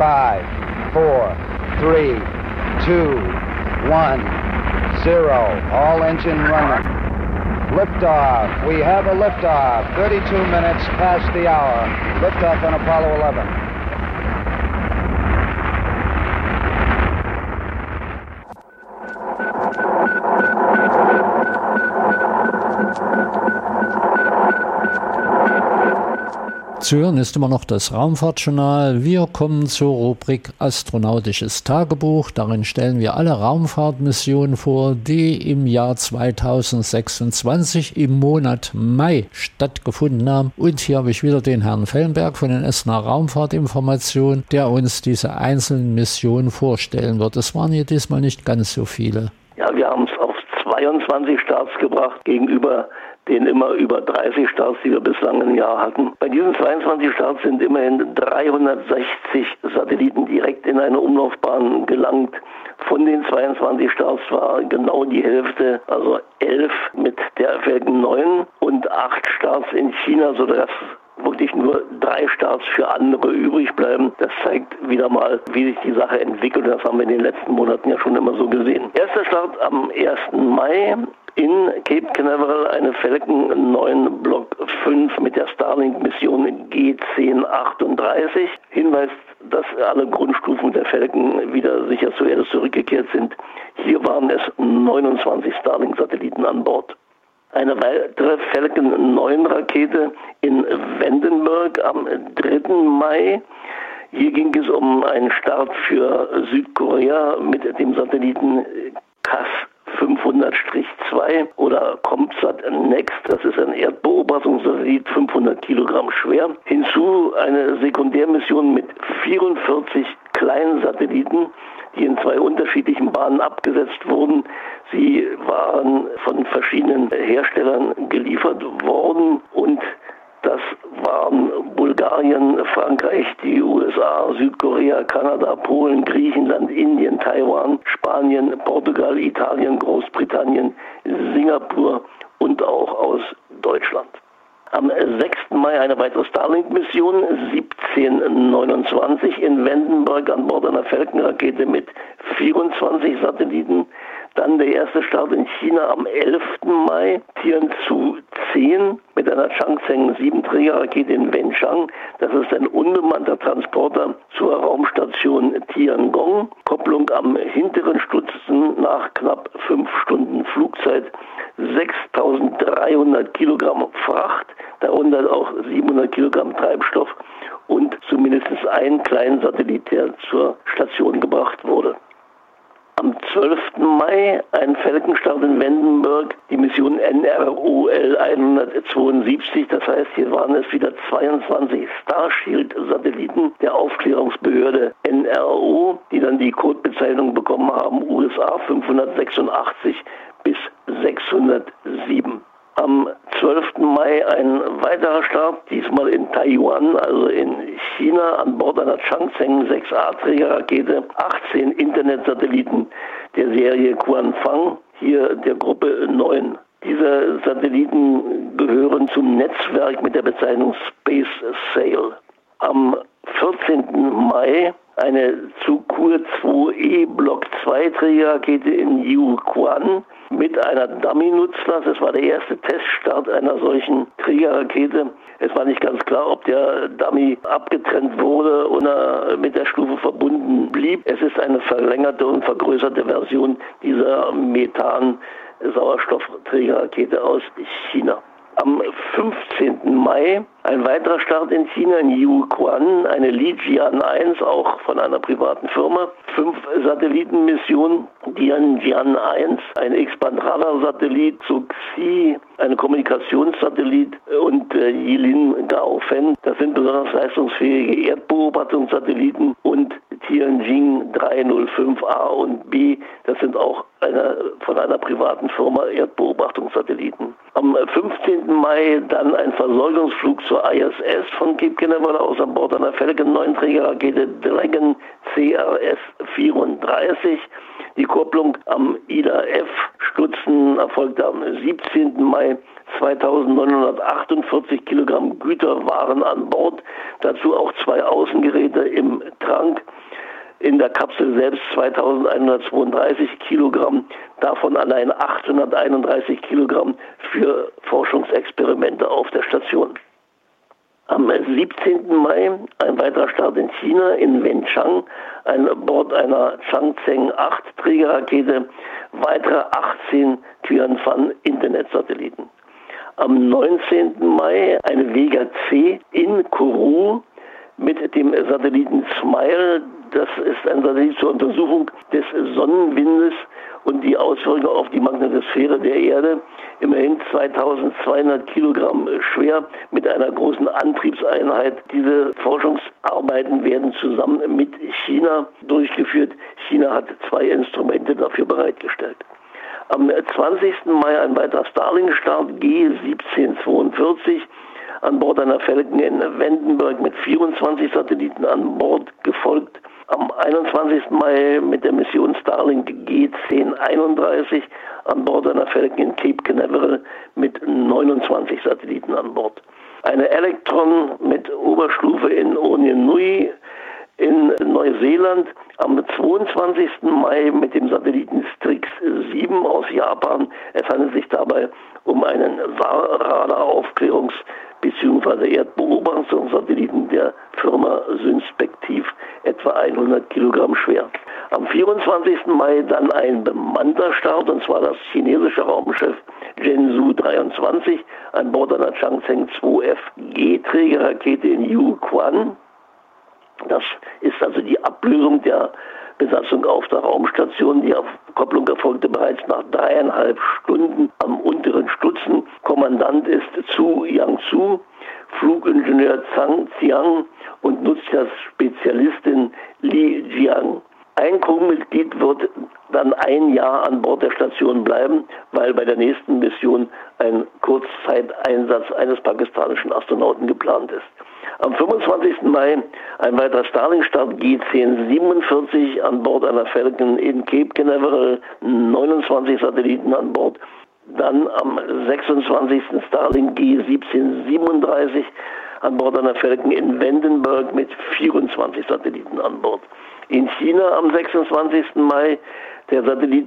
4, 3, 2, 1, 0. All engine running. Liftoff. We have a liftoff. 32 minutes past the hour. Liftoff on Apollo 11. Zu hören ist immer noch das Raumfahrtjournal. Wir kommen zur Rubrik Astronautisches Tagebuch. Darin stellen wir alle Raumfahrtmissionen vor, die im Jahr 2026 im Monat Mai stattgefunden haben. Und hier habe ich wieder den Herrn Fellenberg von den Essener Raumfahrtinformationen, der uns diese einzelnen Missionen vorstellen wird. Es waren hier diesmal nicht ganz so viele. Ja, wir haben es auf 22 Starts gebracht gegenüber den immer über 30 Starts, die wir bislang im Jahr hatten. Bei diesen 22 Starts sind immerhin 360 Satelliten direkt in eine Umlaufbahn gelangt. Von den 22 Starts war genau die Hälfte, also 11 mit der Falcon 9 und 8 Starts in China, sodass wirklich nur 3 Starts für andere übrig bleiben. Das zeigt wieder mal, wie sich die Sache entwickelt. Das haben wir in den letzten Monaten ja schon immer so gesehen. Erster Start am 1. Mai in Cape Canaveral, eine Falcon 9 Block 5 mit der Starlink-Mission G1038. Hinweis, dass alle Grundstufen der Falcon wieder sicher zur Erde zurückgekehrt sind. Hier waren es 29 Starlink-Satelliten an Bord. Eine weitere Falcon 9 Rakete in Vandenberg am 3. Mai. Hier ging es um einen Start für Südkorea mit dem Satelliten CAS 500-2 oder COMSAT Next. Das ist ein Erdbeobachtungssatellit, 500 Kilogramm schwer. Hinzu eine Sekundärmission mit 44 kleinen Satelliten, die in 2 unterschiedlichen Bahnen abgesetzt wurden. Sie waren von verschiedenen Herstellern geliefert worden und das waren Bulgarien, Frankreich, die USA, Südkorea, Kanada, Polen, Griechenland, Indien, Taiwan, Spanien, Portugal, Italien, Großbritannien, Singapur und auch aus Deutschland. Am 6. Mai eine weitere Starlink-Mission, 1729 in Vandenberg an Bord einer Falcon-Rakete mit 24 Satelliten. Dann der erste Start in China am 11. Mai, Tianzhou 10 mit einer Changzheng 7-Träger-Rakete in Wenchang. Das ist ein unbemannter Transporter zur Raumstation Tiangong. Kopplung am hinteren Stutzen nach knapp 5 Stunden Flugzeit. 6.300 Kilogramm Fracht, darunter auch 700 Kilogramm Treibstoff und zumindest einen kleinen Satellit, der zur Station gebracht wurde. Am 12. Mai ein Falcon-Start in Vandenberg, die Mission NROL 172, das heißt, hier waren es wieder 22 Starshield-Satelliten der Aufklärungsbehörde NRO, die dann die Codebezeichnung bekommen haben, USA 586 bis 607. Am 12. Mai ein weiterer Start, diesmal in Taiwan, also in China, an Bord einer Changzheng 6A-Trägerrakete, 18 Internetsatelliten der Serie Quanfang, hier der Gruppe 9. Diese Satelliten gehören zum Netzwerk mit der Bezeichnung Space Sail. Am 14. Mai eine Tsukuo 2E Block 2 Trägerrakete in Yuquan mit einer Dummy-Nutzlast. Es war der erste Teststart einer solchen Trägerrakete. Es war nicht ganz klar, ob der Dummy abgetrennt wurde oder mit der Stufe verbunden blieb. Es ist eine verlängerte und vergrößerte Version dieser Methan-Sauerstoffträgerrakete aus China. Am 15. Mai ein weiterer Start in China in Yuquan, eine Lijian 1, auch von einer privaten Firma. 5 Satellitenmissionen, Tianjian 1, ein X-Band-Radar-Satellit, Zuxi, eine Kommunikationssatellit und Yilin Gaofen. Das sind besonders leistungsfähige Erdbeobachtungssatelliten und Tianjin 305A und B, das sind auch von einer privaten Firma Erdbeobachtungssatelliten. Am 15. Mai dann ein Versorgungsflug zur ISS von Cape Canaveral aus an Bord einer Falcon 9 Trägerrakete Dragon CRS-34. Die Kopplung am IDA-F-Stutzen erfolgte am 17. Mai. 2.948 Kilogramm Güter waren an Bord, dazu auch 2 Außengeräte im Trunk. In der Kapsel selbst 2.132 Kilogramm, davon allein 831 Kilogramm für Forschungsexperimente auf der Station. Am 17. Mai ein weiterer Start in China, in Wenchang, an Bord einer Changzheng 8 Trägerrakete, weitere 18 Tianfan Internetsatelliten. Am 19. Mai eine Vega C in Kourou mit dem Satelliten SMILE. Das ist ein Satellit zur Untersuchung des Sonnenwindes und die Auswirkungen auf die Magnetosphäre der Erde. Immerhin 2200 Kilogramm schwer mit einer großen Antriebseinheit. Diese Forschungsarbeiten werden zusammen mit China durchgeführt. China hat 2 Instrumente dafür bereitgestellt. Am 20. Mai ein weiterer Starlink-Start G1742 an Bord einer Falcon in Vandenberg mit 24 Satelliten an Bord, gefolgt am 21. Mai mit der Mission Starlink G1031 an Bord einer Falcon in Cape Canaveral mit 29 Satelliten an Bord. Eine Electron mit Oberstufe in Onionnui in Neuseeland am 22. Mai mit dem Satelliten Strix 7 aus Japan. Es handelt sich dabei um einen SAR-Radar-Aufklärungs- bzw. Erdbeobachtungssatelliten der Firma Synspektiv, etwa 100 Kilogramm schwer. Am 24. Mai dann ein bemannter Start, und zwar das chinesische Raumschiff Zhenzhou 23 an Bord einer Changzheng 2F G-Trägerrakete in Yuquan. Das ist also die Ablösung der Besatzung auf der Raumstation. Die Kopplung erfolgte bereits nach 3,5 Stunden am unteren Stutzen. Kommandant ist Zhu Yangzu, Flugingenieur Zhang Xiang und Nutzersspezialistin Li Jiang. Ein Crewmitglied wird dann ein Jahr an Bord der Station bleiben, weil bei der nächsten Mission ein Kurzzeiteinsatz eines pakistanischen Astronauten geplant ist. Am 25. Mai ein weiterer Starlink-Start G1047 an Bord einer Falcon in Cape Canaveral, 29 Satelliten an Bord. Dann am 26. Starlink G1737 an Bord einer Falcon in Vandenberg mit 24 Satelliten an Bord. In China am 26. Mai der Satellit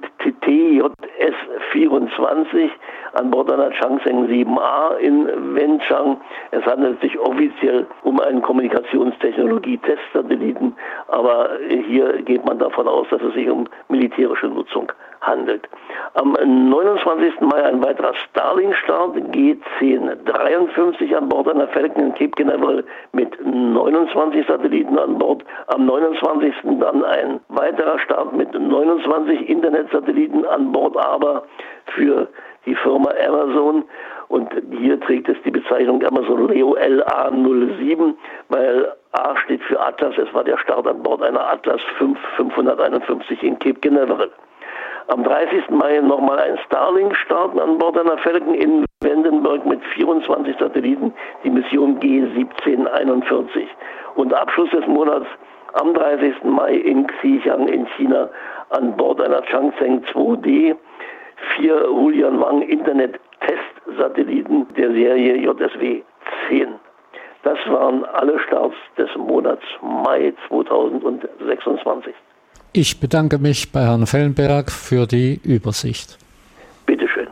TTJS-24 an Bord einer Changzheng 7A in Wenchang. Es handelt sich offiziell um einen Kommunikationstechnologie-Testsatelliten, aber hier geht man davon aus, dass es sich um militärische Nutzung handelt. Am 29. Mai ein weiterer Starlink-Start G1053 an Bord einer Falcon in Cape Canaveral mit 29 Satelliten an Bord. Am 29. dann ein weiterer Start mit 29 Internetsatelliten an Bord, aber für die Firma Amazon. Und hier trägt es die Bezeichnung Amazon Leo LA07, weil A steht für Atlas. Es war der Start an Bord einer Atlas 551 in Cape Canaveral. Am 30. Mai nochmal ein Starlink-Start an Bord einer Falcon in Vandenberg mit 24 Satelliten, die Mission G1741. Und Abschluss des Monats am 30. Mai in Xi'an in China an Bord einer Changzheng 2D 4 Hulianwang Internet-Testsatelliten der Serie JSW 10. Das waren alle Starts des Monats Mai 2026. Ich bedanke mich bei Herrn Fellenberg für die Übersicht. Bitte schön.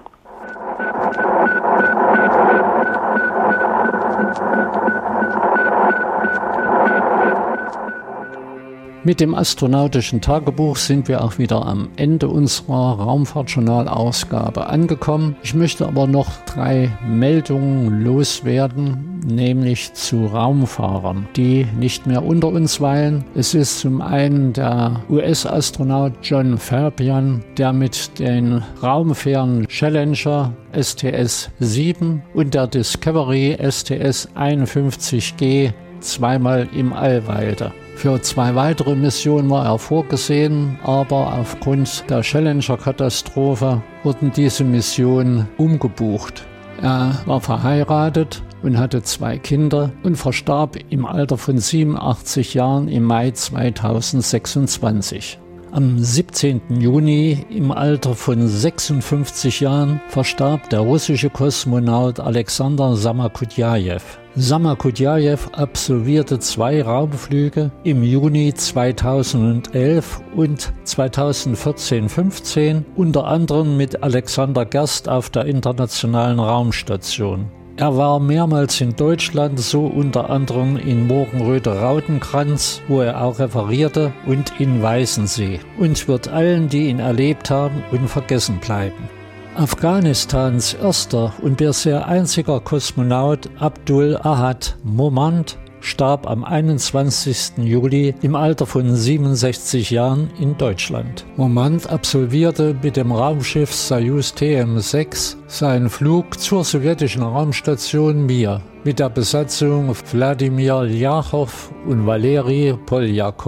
Mit dem astronautischen Tagebuch sind wir auch wieder am Ende unserer Raumfahrtjournal-Ausgabe angekommen. Ich möchte aber noch 3 Meldungen loswerden, nämlich zu Raumfahrern, die nicht mehr unter uns weilen. Es ist zum einen der US-Astronaut John Fabian, der mit den Raumfähren Challenger STS-7 und der Discovery STS-51G zweimal im All weilte. Für 2 weitere Missionen war er vorgesehen, aber aufgrund der Challenger-Katastrophe wurden diese Missionen umgebucht. Er war verheiratet und hatte 2 Kinder und verstarb im Alter von 87 Jahren im Mai 2026. Am 17. Juni im Alter von 56 Jahren verstarb der russische Kosmonaut Alexander Samakudjajew. Samakudjajew absolvierte 2 Raumflüge im Juni 2011 und 2014-15, unter anderem mit Alexander Gerst auf der Internationalen Raumstation. Er war mehrmals in Deutschland, so unter anderem in Morgenröder-Rautenkranz, wo er auch referierte, und in Weißensee, und wird allen, die ihn erlebt haben, unvergessen bleiben. Afghanistans erster und bisher einziger Kosmonaut Abdul Ahad Momand starb am 21. Juli im Alter von 67 Jahren in Deutschland. Momand absolvierte mit dem Raumschiff Soyuz TM-6 seinen Flug zur sowjetischen Raumstation Mir mit der Besatzung Wladimir Ljachow und Valeri Poljakow.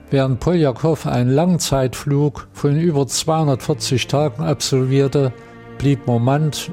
Während Poljakow einen Langzeitflug von über 240 Tagen absolvierte, blieb Mormant